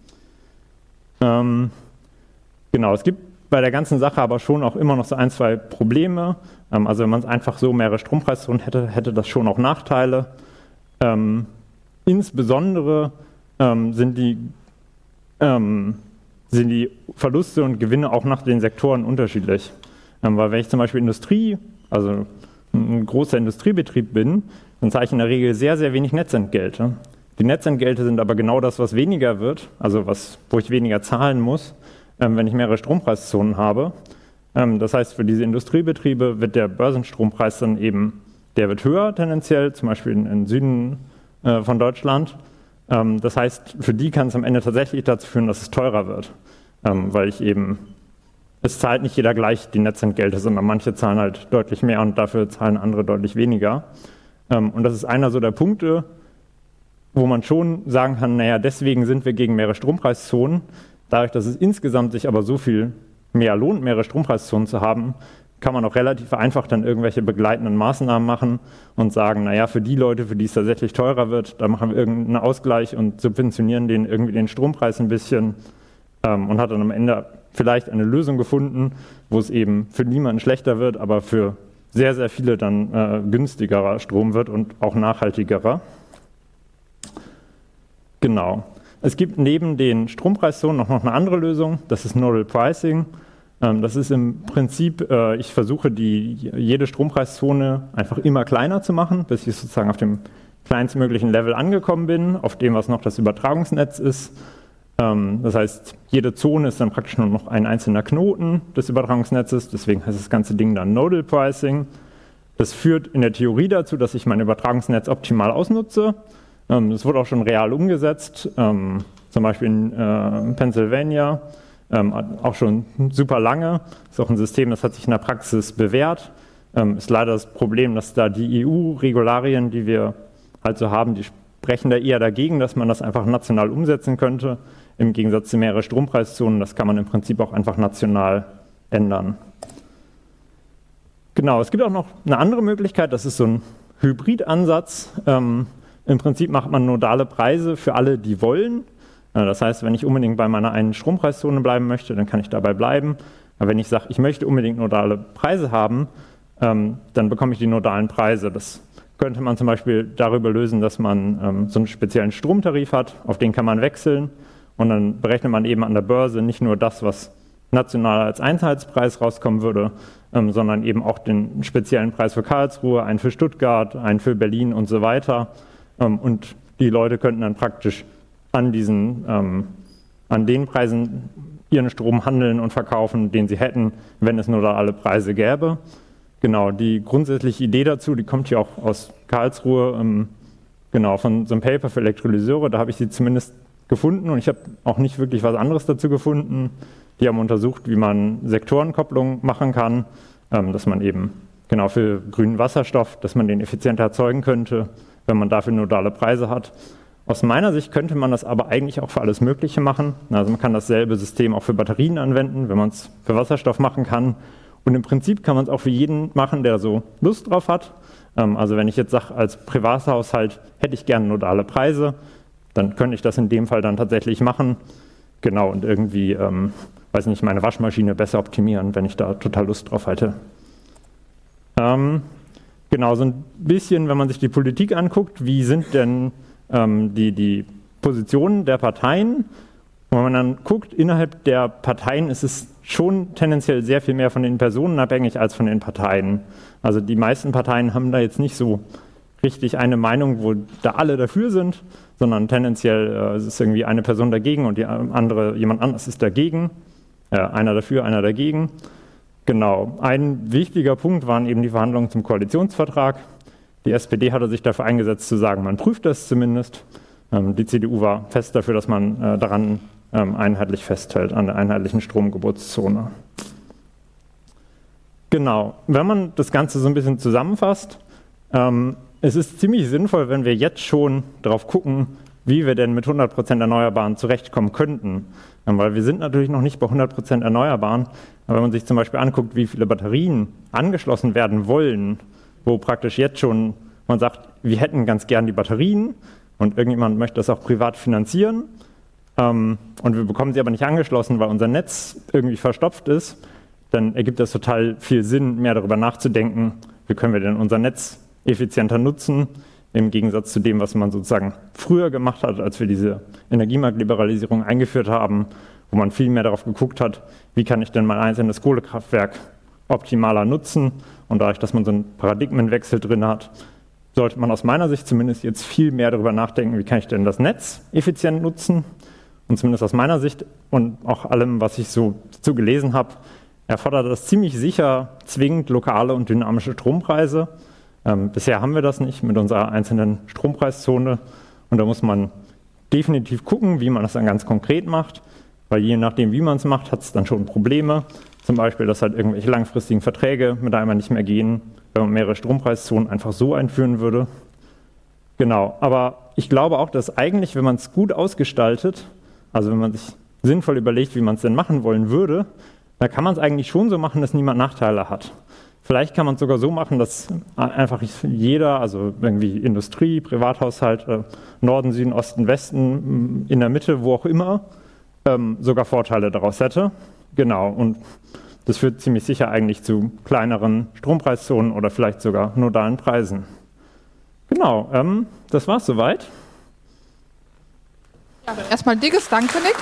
Ähm, genau, es gibt bei der ganzen Sache aber schon auch immer noch so ein, zwei Probleme. Ähm, also wenn man es einfach so mehrere Strompreiszonen hätte, hätte das schon auch Nachteile. Ähm, insbesondere ähm, sind die ähm, sind die Verluste und Gewinne auch nach den Sektoren unterschiedlich. Ähm, weil wenn ich zum Beispiel Industrie, also ein großer Industriebetrieb bin, dann zahle ich in der Regel sehr, sehr wenig Netzentgelte. Die Netzentgelte sind aber genau das, was weniger wird, also was, wo ich weniger zahlen muss, ähm, wenn ich mehrere Strompreiszonen habe. Ähm, das heißt, für diese Industriebetriebe wird der Börsenstrompreis dann eben, der wird höher tendenziell, zum Beispiel im Süden äh, von Deutschland. Ähm, das heißt, für die kann es am Ende tatsächlich dazu führen, dass es teurer wird, ähm, weil ich eben, es zahlt nicht jeder gleich die Netzentgelte, sondern manche zahlen halt deutlich mehr und dafür zahlen andere deutlich weniger. Ähm, und das ist einer so der Punkte, wo man schon sagen kann, naja, deswegen sind wir gegen mehrere Strompreiszonen. Dadurch, dass es insgesamt sich aber so viel mehr lohnt, mehrere Strompreiszonen zu haben, kann man auch relativ einfach dann irgendwelche begleitenden Maßnahmen machen und sagen, naja, für die Leute, für die es tatsächlich teurer wird, da machen wir irgendeinen Ausgleich und subventionieren denen irgendwie den Strompreis ein bisschen ähm, und hat dann am Ende vielleicht eine Lösung gefunden, wo es eben für niemanden schlechter wird, aber für sehr, sehr viele dann äh, günstigerer Strom wird und auch nachhaltigerer. Genau. Es gibt neben den Strompreiszonen noch, noch eine andere Lösung, das ist Nodal Pricing. Ähm, das ist im Prinzip, äh, ich versuche die, jede Strompreiszone einfach immer kleiner zu machen, bis ich sozusagen auf dem kleinstmöglichen Level angekommen bin, auf dem, was noch das Übertragungsnetz ist. Ähm, das heißt, jede Zone ist dann praktisch nur noch ein einzelner Knoten des Übertragungsnetzes, deswegen heißt das ganze Ding dann Nodal Pricing. Das führt in der Theorie dazu, dass ich mein Übertragungsnetz optimal ausnutze. Das wurde auch schon real umgesetzt, ähm, zum Beispiel in äh, Pennsylvania, ähm, auch schon super lange. Ist auch ein System, das hat sich in der Praxis bewährt. Ähm, ist leider das Problem, dass da die E U-Regularien, die wir halt so haben, die sprechen da eher dagegen, dass man das einfach national umsetzen könnte. Im Gegensatz zu mehreren Strompreiszonen, das kann man im Prinzip auch einfach national ändern. Genau, es gibt auch noch eine andere Möglichkeit, das ist so ein Hybridansatz. Ähm, Im Prinzip macht man nodale Preise für alle, die wollen. Das heißt, wenn ich unbedingt bei meiner einen Strompreiszone bleiben möchte, dann kann ich dabei bleiben. Aber wenn ich sage, ich möchte unbedingt nodale Preise haben, ähm, dann bekomme ich die nodalen Preise. Das könnte man zum Beispiel darüber lösen, dass man ähm, so einen speziellen Stromtarif hat, auf den kann man wechseln und dann berechnet man eben an der Börse nicht nur das, was national als Einheitspreis rauskommen würde, ähm, sondern eben auch den speziellen Preis für Karlsruhe, einen für Stuttgart, einen für Berlin und so weiter. Und die Leute könnten dann praktisch an diesen, ähm, an den Preisen ihren Strom handeln und verkaufen, den sie hätten, wenn es nodale Preise gäbe. Genau, die grundsätzliche Idee dazu, die kommt hier auch aus Karlsruhe, ähm, genau, von so einem Paper für Elektrolyseure, da habe ich sie zumindest gefunden und ich habe auch nicht wirklich was anderes dazu gefunden. Die haben untersucht, wie man Sektorenkopplung machen kann, ähm, dass man eben genau für grünen Wasserstoff, dass man den effizienter erzeugen könnte, wenn man dafür nodale Preise hat. Aus meiner Sicht könnte man das aber eigentlich auch für alles Mögliche machen. Also man kann dasselbe System auch für Batterien anwenden, wenn man es für Wasserstoff machen kann. Und im Prinzip kann man es auch für jeden machen, der so Lust drauf hat. Also wenn ich jetzt sage, als Privathaushalt hätte ich gerne nodale Preise, dann könnte ich das in dem Fall dann tatsächlich machen. Genau, und irgendwie, ähm, weiß nicht, meine Waschmaschine besser optimieren, wenn ich da total Lust drauf hätte. Ähm, genau, so ein bisschen, wenn man sich die Politik anguckt, wie sind denn ähm, die, die Positionen der Parteien? Und wenn man dann guckt, innerhalb der Parteien ist es schon tendenziell sehr viel mehr von den Personen abhängig als von den Parteien. Also die meisten Parteien haben da jetzt nicht so richtig eine Meinung, wo da alle dafür sind, sondern tendenziell äh, ist es irgendwie eine Person dagegen und die andere, jemand anderes ist dagegen. Äh, einer dafür, einer dagegen. Genau. Ein wichtiger Punkt waren eben die Verhandlungen zum Koalitionsvertrag. Die S P D hatte sich dafür eingesetzt zu sagen, man prüft das zumindest. Ähm, die C D U war fest dafür, dass man äh, daran ähm, einheitlich festhält, an der einheitlichen Stromgeburtszone. Genau. Wenn man das Ganze so ein bisschen zusammenfasst, ähm, es ist ziemlich sinnvoll, wenn wir jetzt schon darauf gucken, wie wir denn mit hundert Prozent Erneuerbaren zurechtkommen könnten. Ähm, weil wir sind natürlich noch nicht bei hundert Prozent Erneuerbaren. Aber wenn man sich zum Beispiel anguckt, wie viele Batterien angeschlossen werden wollen, wo praktisch jetzt schon man sagt, wir hätten ganz gern die Batterien und irgendjemand möchte das auch privat finanzieren ähm, und wir bekommen sie aber nicht angeschlossen, weil unser Netz irgendwie verstopft ist, dann ergibt das total viel Sinn, mehr darüber nachzudenken, wie können wir denn unser Netz effizienter nutzen, im Gegensatz zu dem, was man sozusagen früher gemacht hat, als wir diese Energiemarktliberalisierung eingeführt haben, wo man viel mehr darauf geguckt hat, wie kann ich denn mein einzelnes Kohlekraftwerk optimaler nutzen. Und dadurch, dass man so einen Paradigmenwechsel drin hat, sollte man aus meiner Sicht zumindest jetzt viel mehr darüber nachdenken, wie kann ich denn das Netz effizient nutzen. Und zumindest aus meiner Sicht und auch allem, was ich so dazu gelesen habe, erfordert das ziemlich sicher zwingend lokale und dynamische Strompreise. Ähm, bisher haben wir das nicht mit unserer einzelnen Strompreiszone. Und da muss man definitiv gucken, wie man das dann ganz konkret macht. Weil je nachdem, wie man es macht, hat es dann schon Probleme. Zum Beispiel, dass halt irgendwelche langfristigen Verträge mit einmal nicht mehr gehen, wenn man mehrere Strompreiszonen einfach so einführen würde. Genau, aber ich glaube auch, dass eigentlich, wenn man es gut ausgestaltet, also wenn man sich sinnvoll überlegt, wie man es denn machen wollen würde, dann kann man es eigentlich schon so machen, dass niemand Nachteile hat. Vielleicht kann man es sogar so machen, dass einfach jeder, also irgendwie Industrie, Privathaushalt, Norden, Süden, Osten, Westen, in der Mitte, wo auch immer, sogar Vorteile daraus hätte. Genau, und das führt ziemlich sicher eigentlich zu kleineren Strompreiszonen oder vielleicht sogar nodalen Preisen. Genau, ähm, das war's soweit. Ja, erstmal ein dickes Danke, Nick.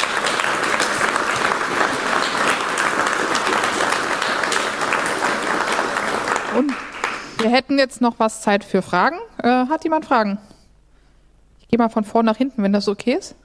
Und wir hätten jetzt noch was Zeit für Fragen. Äh, hat jemand Fragen? Ich gehe mal von vorn nach hinten, wenn das okay ist.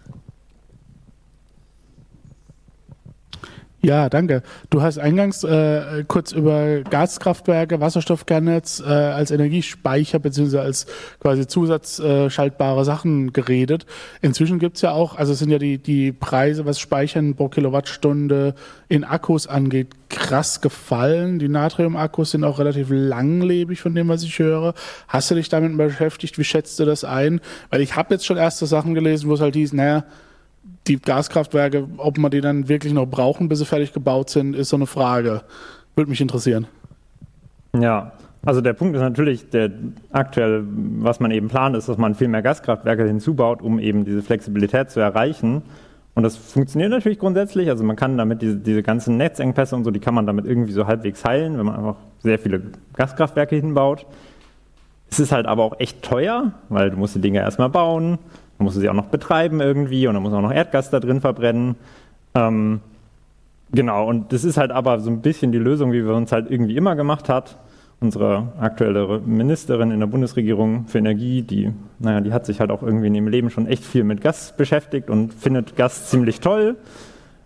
Ja, danke. Du hast eingangs äh, kurz über Gaskraftwerke, Wasserstoffkernnetz äh, als Energiespeicher bzw. als quasi zusatzschaltbare äh, Sachen geredet. Inzwischen gibt's ja auch, also es sind ja die, die Preise, was Speichern pro Kilowattstunde in Akkus angeht, krass gefallen. Die Natrium-Akkus sind auch relativ langlebig von dem, was ich höre. Hast du dich damit mal beschäftigt? Wie schätzt du das ein? Weil ich habe jetzt schon erste Sachen gelesen, wo es halt hieß, naja, die Gaskraftwerke, ob man die dann wirklich noch brauchen, bis sie fertig gebaut sind, ist so eine Frage. Würde mich interessieren. Ja, also der Punkt ist natürlich, der aktuell, was man eben plant, ist, dass man viel mehr Gaskraftwerke hinzubaut, um eben diese Flexibilität zu erreichen. Und das funktioniert natürlich grundsätzlich, also man kann damit diese, diese ganzen Netzengpässe und so, die kann man damit irgendwie so halbwegs heilen, wenn man einfach sehr viele Gaskraftwerke hinbaut. Es ist halt aber auch echt teuer, weil du musst die Dinge erstmal bauen, man muss sie auch noch betreiben irgendwie und dann muss man auch noch Erdgas da drin verbrennen. Ähm, genau, und das ist halt aber so ein bisschen die Lösung, wie wir uns halt irgendwie immer gemacht hat. Unsere aktuelle Ministerin in der Bundesregierung für Energie, die, naja, die hat sich halt auch irgendwie in ihrem Leben schon echt viel mit Gas beschäftigt und findet Gas ziemlich toll.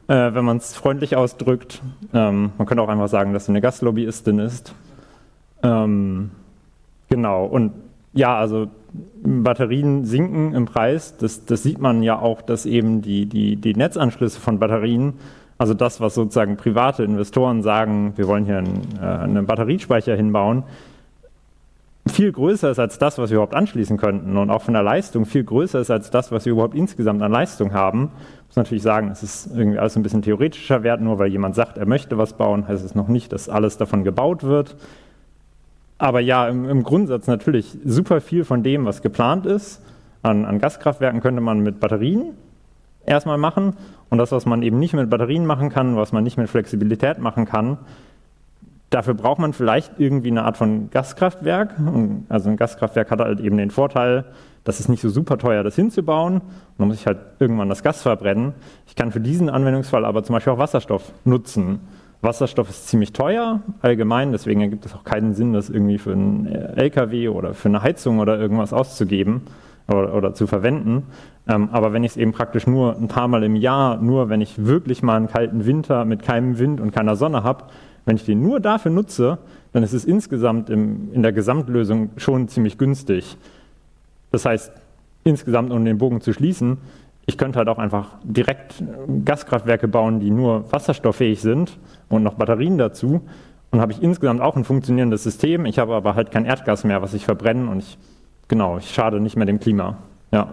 äh, wenn man es freundlich ausdrückt. Ähm, man könnte auch einfach sagen, dass sie eine Gaslobbyistin ist. Ähm, genau, und ja, also Batterien sinken im Preis. Das, das sieht man ja auch, dass eben die, die, die Netzanschlüsse von Batterien, also das, was sozusagen private Investoren sagen, wir wollen hier einen, äh, einen Batteriespeicher hinbauen, viel größer ist als das, was wir überhaupt anschließen könnten und auch von der Leistung viel größer ist als das, was wir überhaupt insgesamt an Leistung haben. Ich muss natürlich sagen, es ist irgendwie alles ein bisschen theoretischer Wert, nur weil jemand sagt, er möchte was bauen, heißt es noch nicht, dass alles davon gebaut wird. Aber ja, im, im Grundsatz natürlich super viel von dem, was geplant ist. An, an Gaskraftwerken könnte man mit Batterien erstmal machen. Und das, was man eben nicht mit Batterien machen kann, was man nicht mit Flexibilität machen kann, dafür braucht man vielleicht irgendwie eine Art von Gaskraftwerk. Also ein Gaskraftwerk hat halt eben den Vorteil, dass es nicht so super teuer ist, das hinzubauen. Und dann muss ich halt irgendwann das Gas verbrennen. Ich kann für diesen Anwendungsfall aber zum Beispiel auch Wasserstoff nutzen. Wasserstoff ist ziemlich teuer allgemein, deswegen ergibt es auch keinen Sinn, das irgendwie für einen L K W oder für eine Heizung oder irgendwas auszugeben oder, oder zu verwenden. Ähm, aber wenn ich es eben praktisch nur ein paar Mal im Jahr, nur wenn ich wirklich mal einen kalten Winter mit keinem Wind und keiner Sonne habe, wenn ich den nur dafür nutze, dann ist es insgesamt im, in der Gesamtlösung schon ziemlich günstig. Das heißt, insgesamt, um den Bogen zu schließen, ich könnte halt auch einfach direkt Gaskraftwerke bauen, die nur wasserstofffähig sind und noch Batterien dazu. Und habe ich insgesamt auch ein funktionierendes System. Ich habe aber halt kein Erdgas mehr, was ich verbrenne. Und ich, genau, ich schade nicht mehr dem Klima. Ja.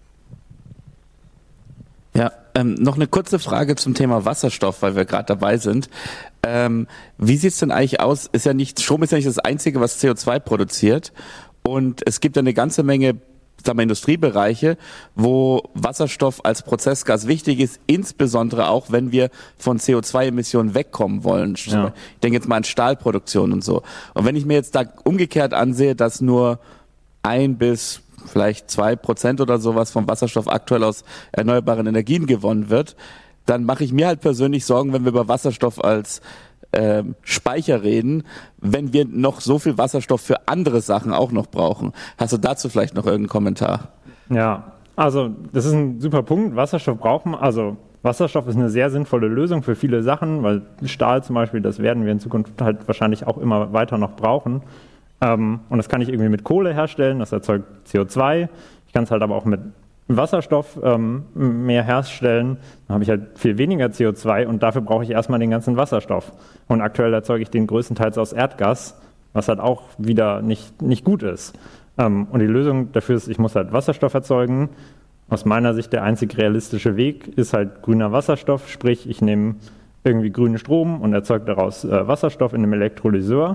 Ja, ähm, noch eine kurze Frage zum Thema Wasserstoff, weil wir gerade dabei sind. Ähm, wie sieht es denn eigentlich aus? Ist ja nicht, Strom ist ja nicht das Einzige, was C O zwei produziert. Und es gibt eine ganze Menge, sagen wir, Industriebereiche, wo Wasserstoff als Prozessgas wichtig ist, insbesondere auch, wenn wir von C O zwei Emissionen wegkommen wollen. Ja. Ich denke jetzt mal an Stahlproduktion und so. Und wenn ich mir jetzt da umgekehrt ansehe, dass nur ein bis vielleicht zwei Prozent oder sowas vom Wasserstoff aktuell aus erneuerbaren Energien gewonnen wird, dann mache ich mir halt persönlich Sorgen, wenn wir über Wasserstoff als Ähm, Speicher reden, wenn wir noch so viel Wasserstoff für andere Sachen auch noch brauchen. Hast du dazu vielleicht noch irgendeinen Kommentar? Ja, also das ist ein super Punkt. Wasserstoff brauchen, also Wasserstoff ist eine sehr sinnvolle Lösung für viele Sachen, weil Stahl zum Beispiel, das werden wir in Zukunft halt wahrscheinlich auch immer weiter noch brauchen. Ähm, und das kann ich irgendwie mit Kohle herstellen, das erzeugt C O zwei. Ich kann es halt aber auch mit Wasserstoff ähm, mehr herstellen, dann habe ich halt viel weniger C O zwei und dafür brauche ich erstmal den ganzen Wasserstoff. Und aktuell erzeuge ich den größtenteils aus Erdgas, was halt auch wieder nicht, nicht gut ist. Ähm, und die Lösung dafür ist, ich muss halt Wasserstoff erzeugen. Aus meiner Sicht der einzig realistische Weg ist halt grüner Wasserstoff, sprich ich nehme irgendwie grünen Strom und erzeuge daraus äh, Wasserstoff in einem Elektrolyseur.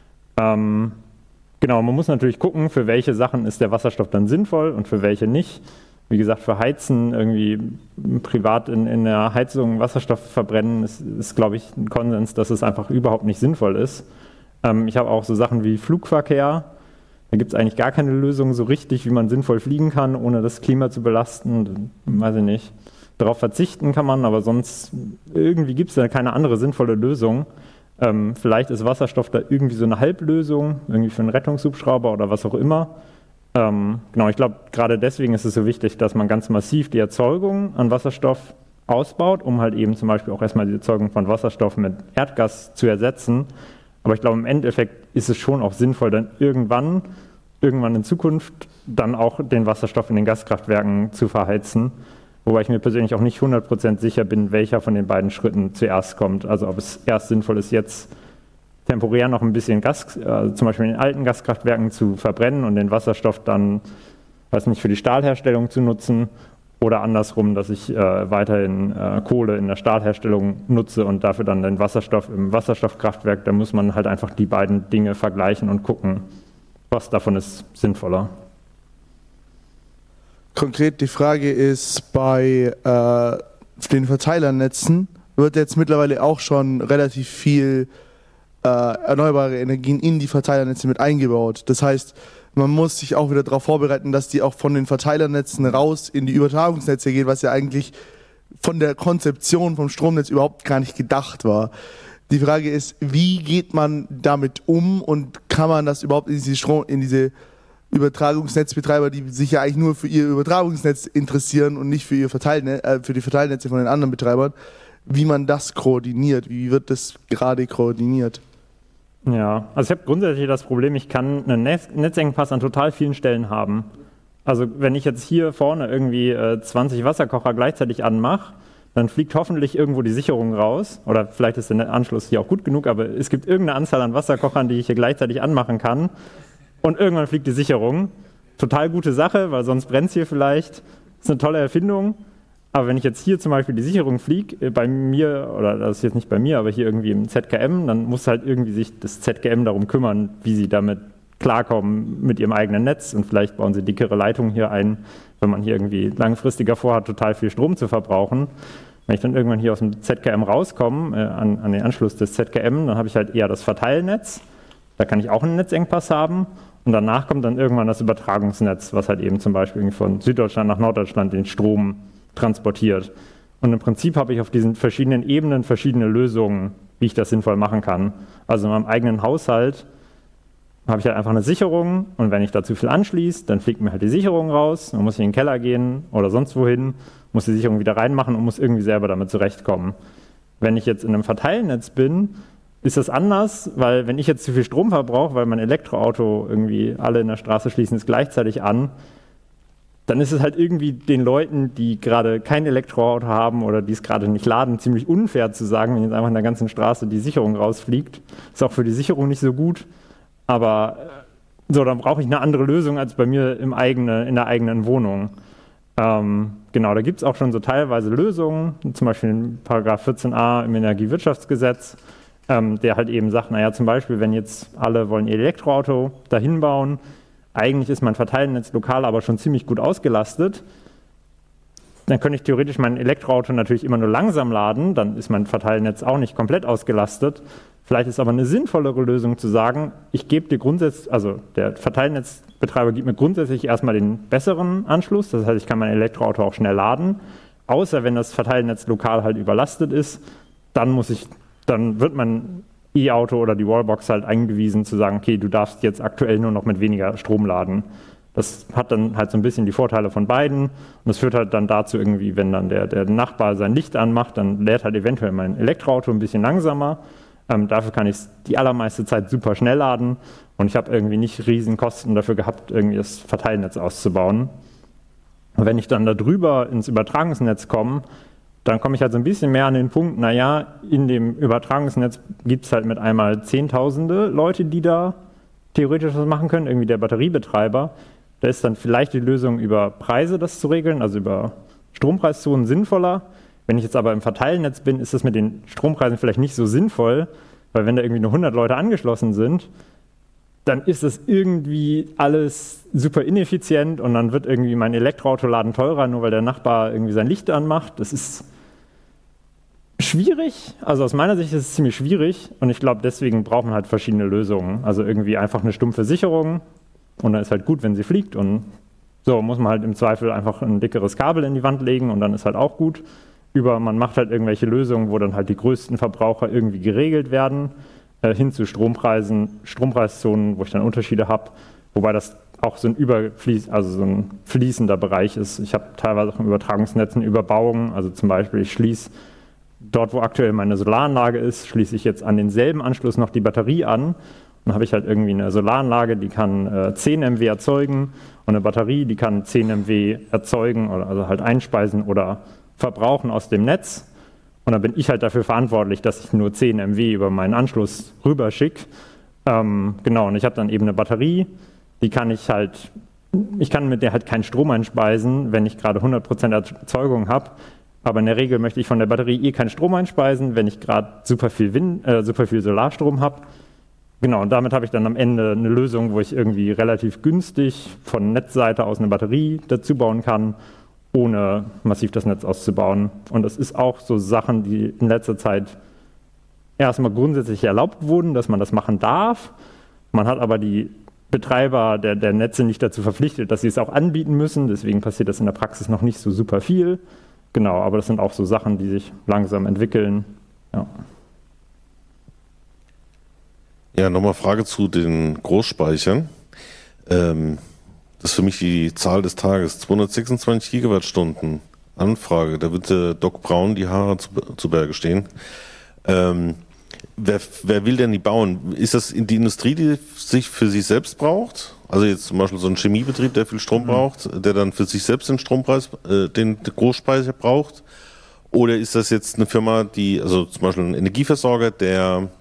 Ähm, genau, man muss natürlich gucken, für welche Sachen ist der Wasserstoff dann sinnvoll und für welche nicht. Wie gesagt, für Heizen, irgendwie privat in, in der Heizung Wasserstoff verbrennen, ist, ist glaube ich, ein Konsens, dass es einfach überhaupt nicht sinnvoll ist. Ähm, ich habe auch so Sachen wie Flugverkehr. Da gibt es eigentlich gar keine Lösung so richtig, wie man sinnvoll fliegen kann, ohne das Klima zu belasten. Weiß ich nicht. Darauf verzichten kann man, aber sonst irgendwie gibt es da keine andere sinnvolle Lösung. Ähm, vielleicht ist Wasserstoff da irgendwie so eine Halblösung, irgendwie für einen Rettungshubschrauber oder was auch immer. Ähm, genau, ich glaube, gerade deswegen ist es so wichtig, dass man ganz massiv die Erzeugung an Wasserstoff ausbaut, um halt eben zum Beispiel auch erstmal die Erzeugung von Wasserstoff mit Erdgas zu ersetzen. Aber ich glaube, im Endeffekt ist es schon auch sinnvoll, dann irgendwann, irgendwann in Zukunft dann auch den Wasserstoff in den Gaskraftwerken zu verheizen. Wobei ich mir persönlich auch nicht hundert Prozent sicher bin, welcher von den beiden Schritten zuerst kommt. Also ob es erst sinnvoll ist, jetzt temporär noch ein bisschen Gas, äh, zum Beispiel in den alten Gaskraftwerken zu verbrennen und den Wasserstoff dann, weiß nicht, für die Stahlherstellung zu nutzen oder andersrum, dass ich äh, weiterhin äh, Kohle in der Stahlherstellung nutze und dafür dann den Wasserstoff im Wasserstoffkraftwerk. Da muss man halt einfach die beiden Dinge vergleichen und gucken, was davon ist sinnvoller. Konkret die Frage ist, bei äh, den Verteilernetzen wird jetzt mittlerweile auch schon relativ viel äh, erneuerbare Energien in die Verteilernetze mit eingebaut. Das heißt, man muss sich auch wieder darauf vorbereiten, dass die auch von den Verteilernetzen raus in die Übertragungsnetze geht, was ja eigentlich von der Konzeption vom Stromnetz überhaupt gar nicht gedacht war. Die Frage ist, wie geht man damit um und kann man das überhaupt in diese, Strom, in diese Übertragungsnetzbetreiber, die sich ja eigentlich nur für ihr Übertragungsnetz interessieren und nicht für, ihr Verteilne- äh, für die Verteilnetze von den anderen Betreibern, wie man das koordiniert. Wie wird das gerade koordiniert? Ja, also ich habe grundsätzlich das Problem, ich kann einen Netz Netzengpass an total vielen Stellen haben. Also wenn ich jetzt hier vorne irgendwie äh, zwanzig Wasserkocher gleichzeitig anmache, dann fliegt hoffentlich irgendwo die Sicherung raus. Oder vielleicht ist der Anschluss hier auch gut genug, aber es gibt irgendeine Anzahl an Wasserkochern, die ich hier gleichzeitig anmachen kann. Und irgendwann fliegt die Sicherung. Total gute Sache, weil sonst brennt es hier vielleicht. Das ist eine tolle Erfindung. Aber wenn ich jetzt hier zum Beispiel die Sicherung fliege, bei mir, oder das ist jetzt nicht bei mir, aber hier irgendwie im Z K M, dann muss halt irgendwie sich das Z K M darum kümmern, wie sie damit klarkommen mit ihrem eigenen Netz. Und vielleicht bauen sie dickere Leitungen hier ein, wenn man hier irgendwie langfristiger vorhat, total viel Strom zu verbrauchen. Wenn ich dann irgendwann hier aus dem Z K M rauskomme, äh, an, an den Anschluss des Z K M, dann habe ich halt eher das Verteilnetz. Da kann ich auch einen Netzengpass haben. Und danach kommt dann irgendwann das Übertragungsnetz, was halt eben zum Beispiel von Süddeutschland nach Norddeutschland den Strom transportiert. Und im Prinzip habe ich auf diesen verschiedenen Ebenen verschiedene Lösungen, wie ich das sinnvoll machen kann. Also in meinem eigenen Haushalt habe ich halt einfach eine Sicherung und wenn ich da zu viel anschließe, dann fliegt mir halt die Sicherung raus, dann muss ich in den Keller gehen oder sonst wohin, muss die Sicherung wieder reinmachen und muss irgendwie selber damit zurechtkommen. Wenn ich jetzt in einem Verteilnetz bin, ist das anders, weil wenn ich jetzt zu viel Strom verbrauche, weil mein Elektroauto irgendwie alle in der Straße schließen es gleichzeitig an, dann ist es halt irgendwie den Leuten, die gerade kein Elektroauto haben oder die es gerade nicht laden, ziemlich unfair zu sagen, wenn jetzt einfach in der ganzen Straße die Sicherung rausfliegt. Ist auch für die Sicherung nicht so gut, aber so, dann brauche ich eine andere Lösung als bei mir im eigene, in der eigenen Wohnung. Ähm, genau, da gibt es auch schon so teilweise Lösungen, zum Beispiel in Paragraph vierzehn a im Energiewirtschaftsgesetz, ähm, der halt eben sagt, naja, zum Beispiel, wenn jetzt alle wollen ihr Elektroauto dahin bauen, eigentlich ist mein Verteilnetz lokal aber schon ziemlich gut ausgelastet, dann könnte ich theoretisch mein Elektroauto natürlich immer nur langsam laden, dann ist mein Verteilnetz auch nicht komplett ausgelastet. Vielleicht ist aber eine sinnvollere Lösung zu sagen, ich gebe dir grundsätzlich, also der Verteilnetzbetreiber gibt mir grundsätzlich erstmal den besseren Anschluss, das heißt, ich kann mein Elektroauto auch schnell laden, außer wenn das Verteilnetz lokal halt überlastet ist, dann muss ich, dann wird mein E-Auto oder die Wallbox halt eingewiesen zu sagen, okay, du darfst jetzt aktuell nur noch mit weniger Strom laden. Das hat dann halt so ein bisschen die Vorteile von beiden und das führt halt dann dazu irgendwie, wenn dann der, der Nachbar sein Licht anmacht, dann lädt halt eventuell mein Elektroauto ein bisschen langsamer. Ähm, dafür kann ich es die allermeiste Zeit super schnell laden und ich habe irgendwie nicht riesen Kosten dafür gehabt, irgendwie das Verteilnetz auszubauen. Und wenn ich dann da drüber ins Übertragungsnetz komme, dann komme ich halt so ein bisschen mehr an den Punkt, naja, in dem Übertragungsnetz gibt es halt mit einmal Zehntausende Leute, die da theoretisch was machen können, irgendwie der Batteriebetreiber. Da ist dann vielleicht die Lösung über Preise das zu regeln, also über Strompreiszonen sinnvoller. Wenn ich jetzt aber im Verteilnetz bin, ist das mit den Strompreisen vielleicht nicht so sinnvoll, weil wenn da irgendwie nur hundert Leute angeschlossen sind, dann ist das irgendwie alles super ineffizient und dann wird irgendwie mein Elektroautoladen teurer, nur weil der Nachbar irgendwie sein Licht anmacht. Das ist schwierig, also aus meiner Sicht ist es ziemlich schwierig und ich glaube, deswegen brauchen wir halt verschiedene Lösungen. Also irgendwie einfach eine stumpfe Sicherung und dann ist halt gut, wenn sie fliegt und so muss man halt im Zweifel einfach ein dickeres Kabel in die Wand legen und dann ist halt auch gut. Über, man macht halt irgendwelche Lösungen, wo dann halt die größten Verbraucher irgendwie geregelt werden, äh, hin zu Strompreisen, Strompreiszonen, wo ich dann Unterschiede habe, wobei das auch so ein Überfließ, also so ein fließender Bereich ist. Ich habe teilweise auch im Übertragungsnetz eine Überbauung, also zum Beispiel ich schließe dort, wo aktuell meine Solaranlage ist, schließe ich jetzt an denselben Anschluss noch die Batterie an. Dann habe ich halt irgendwie eine Solaranlage, die kann äh, zehn Megawatt erzeugen und eine Batterie, die kann zehn Megawatt erzeugen, oder also halt einspeisen oder verbrauchen aus dem Netz. Und dann bin ich halt dafür verantwortlich, dass ich nur zehn Megawatt über meinen Anschluss rüberschicke. Ähm, genau, und ich habe dann eben eine Batterie, die kann ich halt, ich kann mit der halt keinen Strom einspeisen, wenn ich gerade hundert Prozent Erzeugung habe. Aber in der Regel möchte ich von der Batterie eh keinen Strom einspeisen, wenn ich gerade super viel Wind, äh, super viel Solarstrom habe. Genau, und damit habe ich dann am Ende eine Lösung, wo ich irgendwie relativ günstig von Netzseite aus eine Batterie dazu bauen kann, ohne massiv das Netz auszubauen. Und das ist auch so Sachen, die in letzter Zeit erstmal grundsätzlich erlaubt wurden, dass man das machen darf. Man hat aber die Betreiber der, der Netze nicht dazu verpflichtet, dass sie es auch anbieten müssen. Deswegen passiert das in der Praxis noch nicht so super viel. Genau, aber das sind auch so Sachen, die sich langsam entwickeln. Ja, ja, nochmal Frage zu den Großspeichern. Ähm, das ist für mich die Zahl des Tages, zweihundertsechsundzwanzig Gigawattstunden Anfrage. Da wird der Doc Braun die Haare zu, zu Berge stehen. Ähm, wer, wer will denn die bauen? Ist das in die Industrie, die sich für sich selbst braucht? Also jetzt zum Beispiel so ein Chemiebetrieb, der viel Strom mhm. braucht, der dann für sich selbst den Strompreis, äh, den Großspeicher braucht? Oder ist das jetzt eine Firma, die, also zum Beispiel ein Energieversorger, der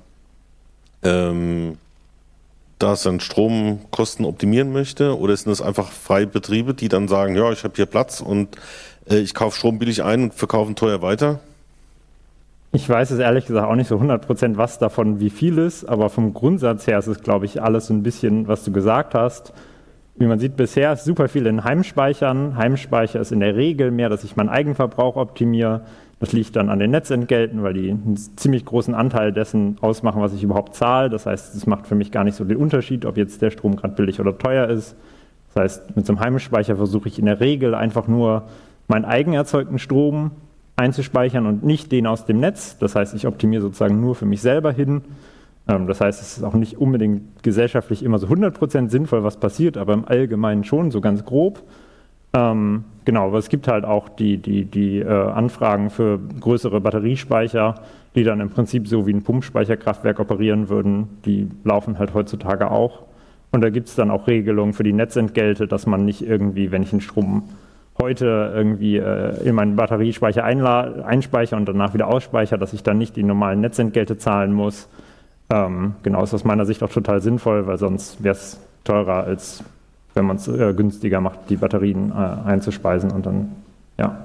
ähm, da seine Stromkosten optimieren möchte? Oder sind das einfach freie Betriebe, die dann sagen, ja, ich habe hier Platz und äh, ich kaufe Strom billig ein und verkaufe ihn teuer weiter? Ich weiß es ehrlich gesagt auch nicht so hundert Prozent, was davon wie viel ist, aber vom Grundsatz her ist es, glaube ich, alles so ein bisschen, was du gesagt hast. Wie man sieht, bisher ist super viel in Heimspeichern. Heimspeicher ist in der Regel mehr, dass ich meinen Eigenverbrauch optimiere. Das liegt dann an den Netzentgelten, weil die einen ziemlich großen Anteil dessen ausmachen, was ich überhaupt zahle. Das heißt, es macht für mich gar nicht so den Unterschied, ob jetzt der Strom gerade billig oder teuer ist. Das heißt, mit so einem Heimspeicher versuche ich in der Regel einfach nur meinen eigen erzeugten Strom einzuspeichern und nicht den aus dem Netz. Das heißt, ich optimiere sozusagen nur für mich selber hin. Das heißt, es ist auch nicht unbedingt gesellschaftlich immer so hundert Prozent sinnvoll, was passiert, aber im Allgemeinen schon, so ganz grob. Ähm, genau, aber es gibt halt auch die, die, die äh, Anfragen für größere Batteriespeicher, die dann im Prinzip so wie ein Pumpspeicherkraftwerk operieren würden. Die laufen halt heutzutage auch. Und da gibt es dann auch Regelungen für die Netzentgelte, dass man nicht irgendwie, wenn ich den Strom heute irgendwie äh, in meinen Batteriespeicher einla- einspeichere und danach wieder ausspeichere, dass ich dann nicht die normalen Netzentgelte zahlen muss. Ähm, genau, ist aus meiner Sicht auch total sinnvoll, weil sonst wäre es teurer, als wenn man es äh, günstiger macht, die Batterien äh, einzuspeisen und dann, ja.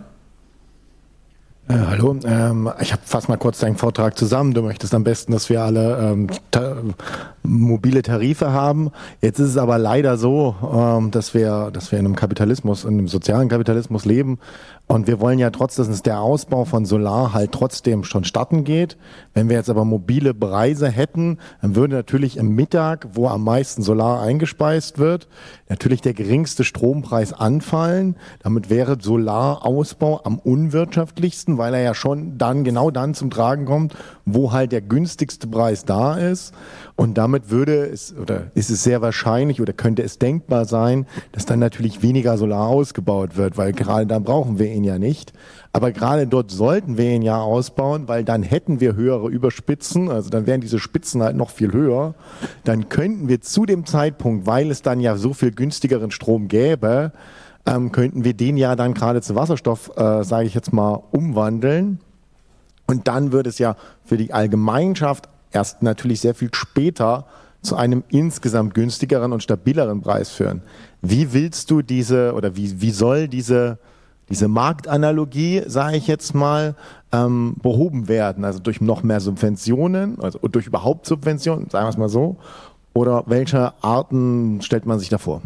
Äh, hallo, ähm, ich fasse mal kurz deinen Vortrag zusammen. Du möchtest am besten, dass wir alle ähm, ta- mobile Tarife haben. Jetzt ist es aber leider so, ähm, dass wir, dass wir in einem Kapitalismus, in einem sozialen Kapitalismus leben. Und wir wollen ja trotz, dass der Ausbau von Solar halt trotzdem schon starten geht. Wenn wir jetzt aber mobile Preise hätten, dann würde natürlich im Mittag, wo am meisten Solar eingespeist wird, natürlich der geringste Strompreis anfallen. Damit wäre Solarausbau am unwirtschaftlichsten, weil er ja schon dann, genau dann zum Tragen kommt, wo halt der günstigste Preis da ist. Und damit würde es, oder ist es sehr wahrscheinlich oder könnte es denkbar sein, dass dann natürlich weniger Solar ausgebaut wird, weil gerade dann brauchen wir ihn ja nicht. Aber gerade dort sollten wir ihn ja ausbauen, weil dann hätten wir höhere Überspitzen, also dann wären diese Spitzen halt noch viel höher. Dann könnten wir zu dem Zeitpunkt, weil es dann ja so viel günstigeren Strom gäbe, ähm, könnten wir den ja dann gerade zu Wasserstoff, äh, sage ich jetzt mal, umwandeln. Und dann würde es ja für die Allgemeinschaft erst natürlich sehr viel später zu einem insgesamt günstigeren und stabileren Preis führen. Wie willst du diese, oder wie, wie soll diese, diese Marktanalogie, sage ich jetzt mal, ähm, behoben werden? Also durch noch mehr Subventionen, also durch überhaupt Subventionen, sagen wir es mal so, oder welche Arten stellt man sich da vor?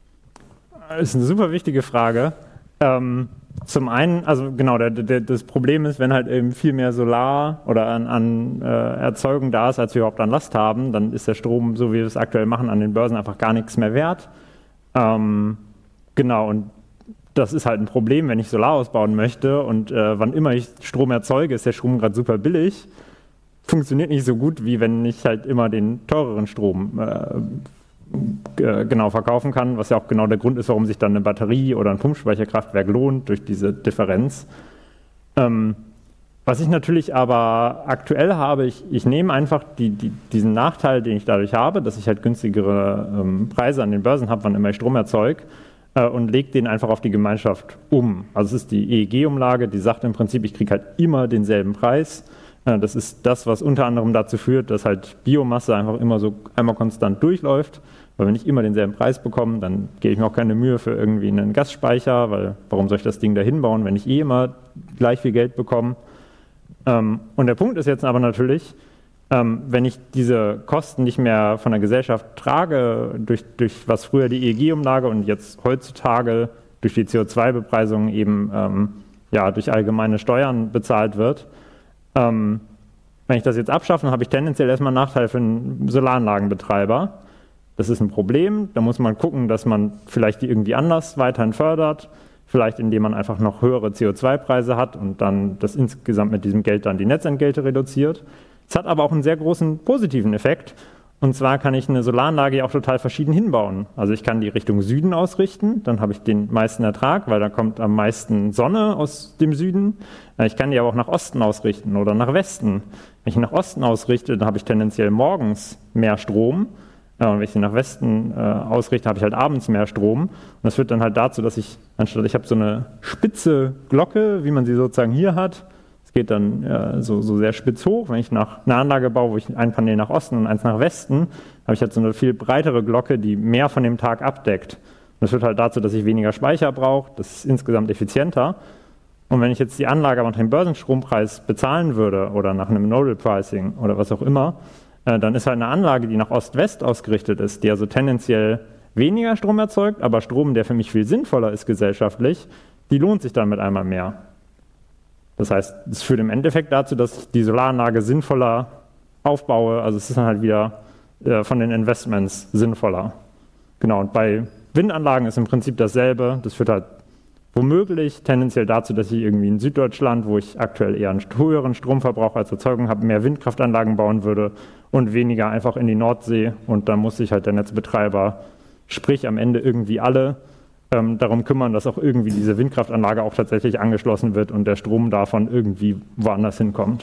Das ist eine super wichtige Frage. Ähm, zum einen, also genau, der, der, das Problem ist, wenn halt eben viel mehr Solar oder an, an äh, Erzeugung da ist, als wir überhaupt an Last haben, dann ist der Strom, so wie wir es aktuell machen, an den Börsen einfach gar nichts mehr wert. Ähm, genau, und das ist halt ein Problem, wenn ich Solar ausbauen möchte und äh, wann immer ich Strom erzeuge, ist der Strom gerade super billig. Funktioniert nicht so gut, wie wenn ich halt immer den teureren Strom äh, genau verkaufen kann, was ja auch genau der Grund ist, warum sich dann eine Batterie oder ein Pumpspeicherkraftwerk lohnt, durch diese Differenz. Ähm, was ich natürlich aber aktuell habe, ich, ich nehme einfach die, die, diesen Nachteil, den ich dadurch habe, dass ich halt günstigere ähm, Preise an den Börsen habe, wann immer ich Strom erzeuge, äh, und lege den einfach auf die Gemeinschaft um. Also es ist die E E G-Umlage, die sagt im Prinzip, ich kriege halt immer denselben Preis. Äh, das ist das, was unter anderem dazu führt, dass halt Biomasse einfach immer so einmal konstant durchläuft. Weil wenn ich immer denselben Preis bekomme, dann gebe ich mir auch keine Mühe für irgendwie einen Gasspeicher, weil warum soll ich das Ding da hinbauen, wenn ich eh immer gleich viel Geld bekomme? Ähm, und der Punkt ist jetzt aber natürlich, ähm, wenn ich diese Kosten nicht mehr von der Gesellschaft trage, durch, durch was früher die E E G-Umlage und jetzt heutzutage durch die C O zwei Bepreisung eben ähm, ja, durch allgemeine Steuern bezahlt wird, ähm, wenn ich das jetzt abschaffe, dann habe ich tendenziell erstmal einen Nachteil für einen Solaranlagenbetreiber. Das ist ein Problem, da muss man gucken, dass man vielleicht die irgendwie anders weiterhin fördert, vielleicht indem man einfach noch höhere C O zwei Preise hat und dann das insgesamt mit diesem Geld dann die Netzentgelte reduziert. Es hat aber auch einen sehr großen positiven Effekt, Und zwar kann ich eine Solaranlage ja auch total verschieden hinbauen. Also ich kann die Richtung Süden ausrichten, dann habe ich den meisten Ertrag, weil da kommt am meisten Sonne aus dem Süden. Ich kann die aber auch nach Osten ausrichten oder nach Westen. Wenn ich nach Osten ausrichte, dann habe ich tendenziell morgens mehr Strom. Und wenn ich sie nach Westen äh, ausrichte, habe ich halt abends mehr Strom. Und das führt dann halt dazu, dass ich, anstatt ich habe so eine spitze Glocke, wie man sie sozusagen hier hat, es geht dann äh, so, so sehr spitz hoch. Wenn ich nach eine Anlage baue, wo ich ein Panel nach Osten und eins nach Westen, habe ich halt so eine viel breitere Glocke, die mehr von dem Tag abdeckt. Und das führt halt dazu, dass ich weniger Speicher brauche. Das ist insgesamt effizienter. Und wenn ich jetzt die Anlage aber nach dem Börsenstrompreis bezahlen würde oder nach einem Nodal Pricing oder was auch immer, äh, dann ist halt eine Anlage, die nach Ost-West ausgerichtet ist, die also tendenziell weniger Strom erzeugt, aber Strom, der für mich viel sinnvoller ist gesellschaftlich, die lohnt sich dann mit einmal mehr. Das heißt, es führt im Endeffekt dazu, dass ich die Solaranlage sinnvoller aufbaue. Also es ist dann halt wieder äh, von den Investments sinnvoller. Genau, und bei Windanlagen ist im Prinzip dasselbe. Das führt halt womöglich tendenziell dazu, dass ich irgendwie in Süddeutschland, wo ich aktuell eher einen höheren Stromverbrauch als Erzeugung habe, mehr Windkraftanlagen bauen würde und weniger einfach in die Nordsee. Und dann muss sich halt der Netzbetreiber, sprich am Ende irgendwie alle, ähm, darum kümmern, dass auch irgendwie diese Windkraftanlage auch tatsächlich angeschlossen wird und der Strom davon irgendwie woanders hinkommt.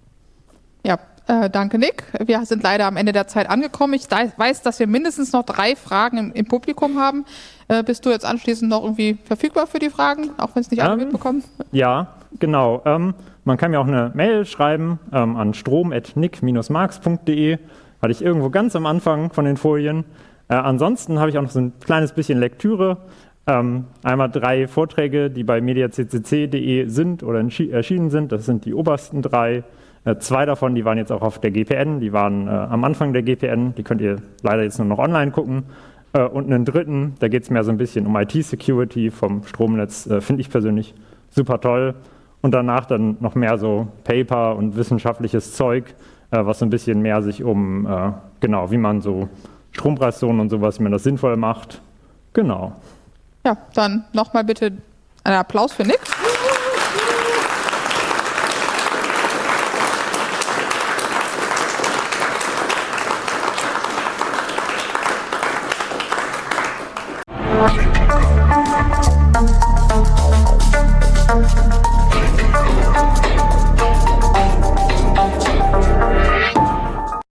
Ja, äh, danke Nick. Wir sind leider am Ende der Zeit angekommen. Ich da, weiß, dass wir mindestens noch drei Fragen im, im Publikum haben. Äh, bist du jetzt anschließend noch irgendwie verfügbar für die Fragen, auch wenn es nicht alle ähm, mitbekommen? Ja, genau. Ähm, man kann mir auch eine Mail schreiben ähm, an strom at nick dash marx punkt de. Hatte ich irgendwo ganz am Anfang von den Folien. Äh, ansonsten habe ich auch noch so ein kleines bisschen Lektüre. Ähm, einmal drei Vorträge, die bei media c c c punkt de sind oder erschienen sind. Das sind die obersten drei. Äh, zwei davon, die waren jetzt auch auf der G P N, die waren äh, am Anfang der G P N, die könnt ihr leider jetzt nur noch online gucken. Äh, und einen dritten, da geht es mehr so ein bisschen um I T-Security vom Stromnetz, äh, finde ich persönlich super toll. Und danach dann noch mehr so Paper und wissenschaftliches Zeug, äh, was so ein bisschen mehr sich um, äh, genau, wie man so Strompreiszonen und sowas, wie man das sinnvoll macht. Genau. Ja, dann nochmal bitte einen Applaus für Nick.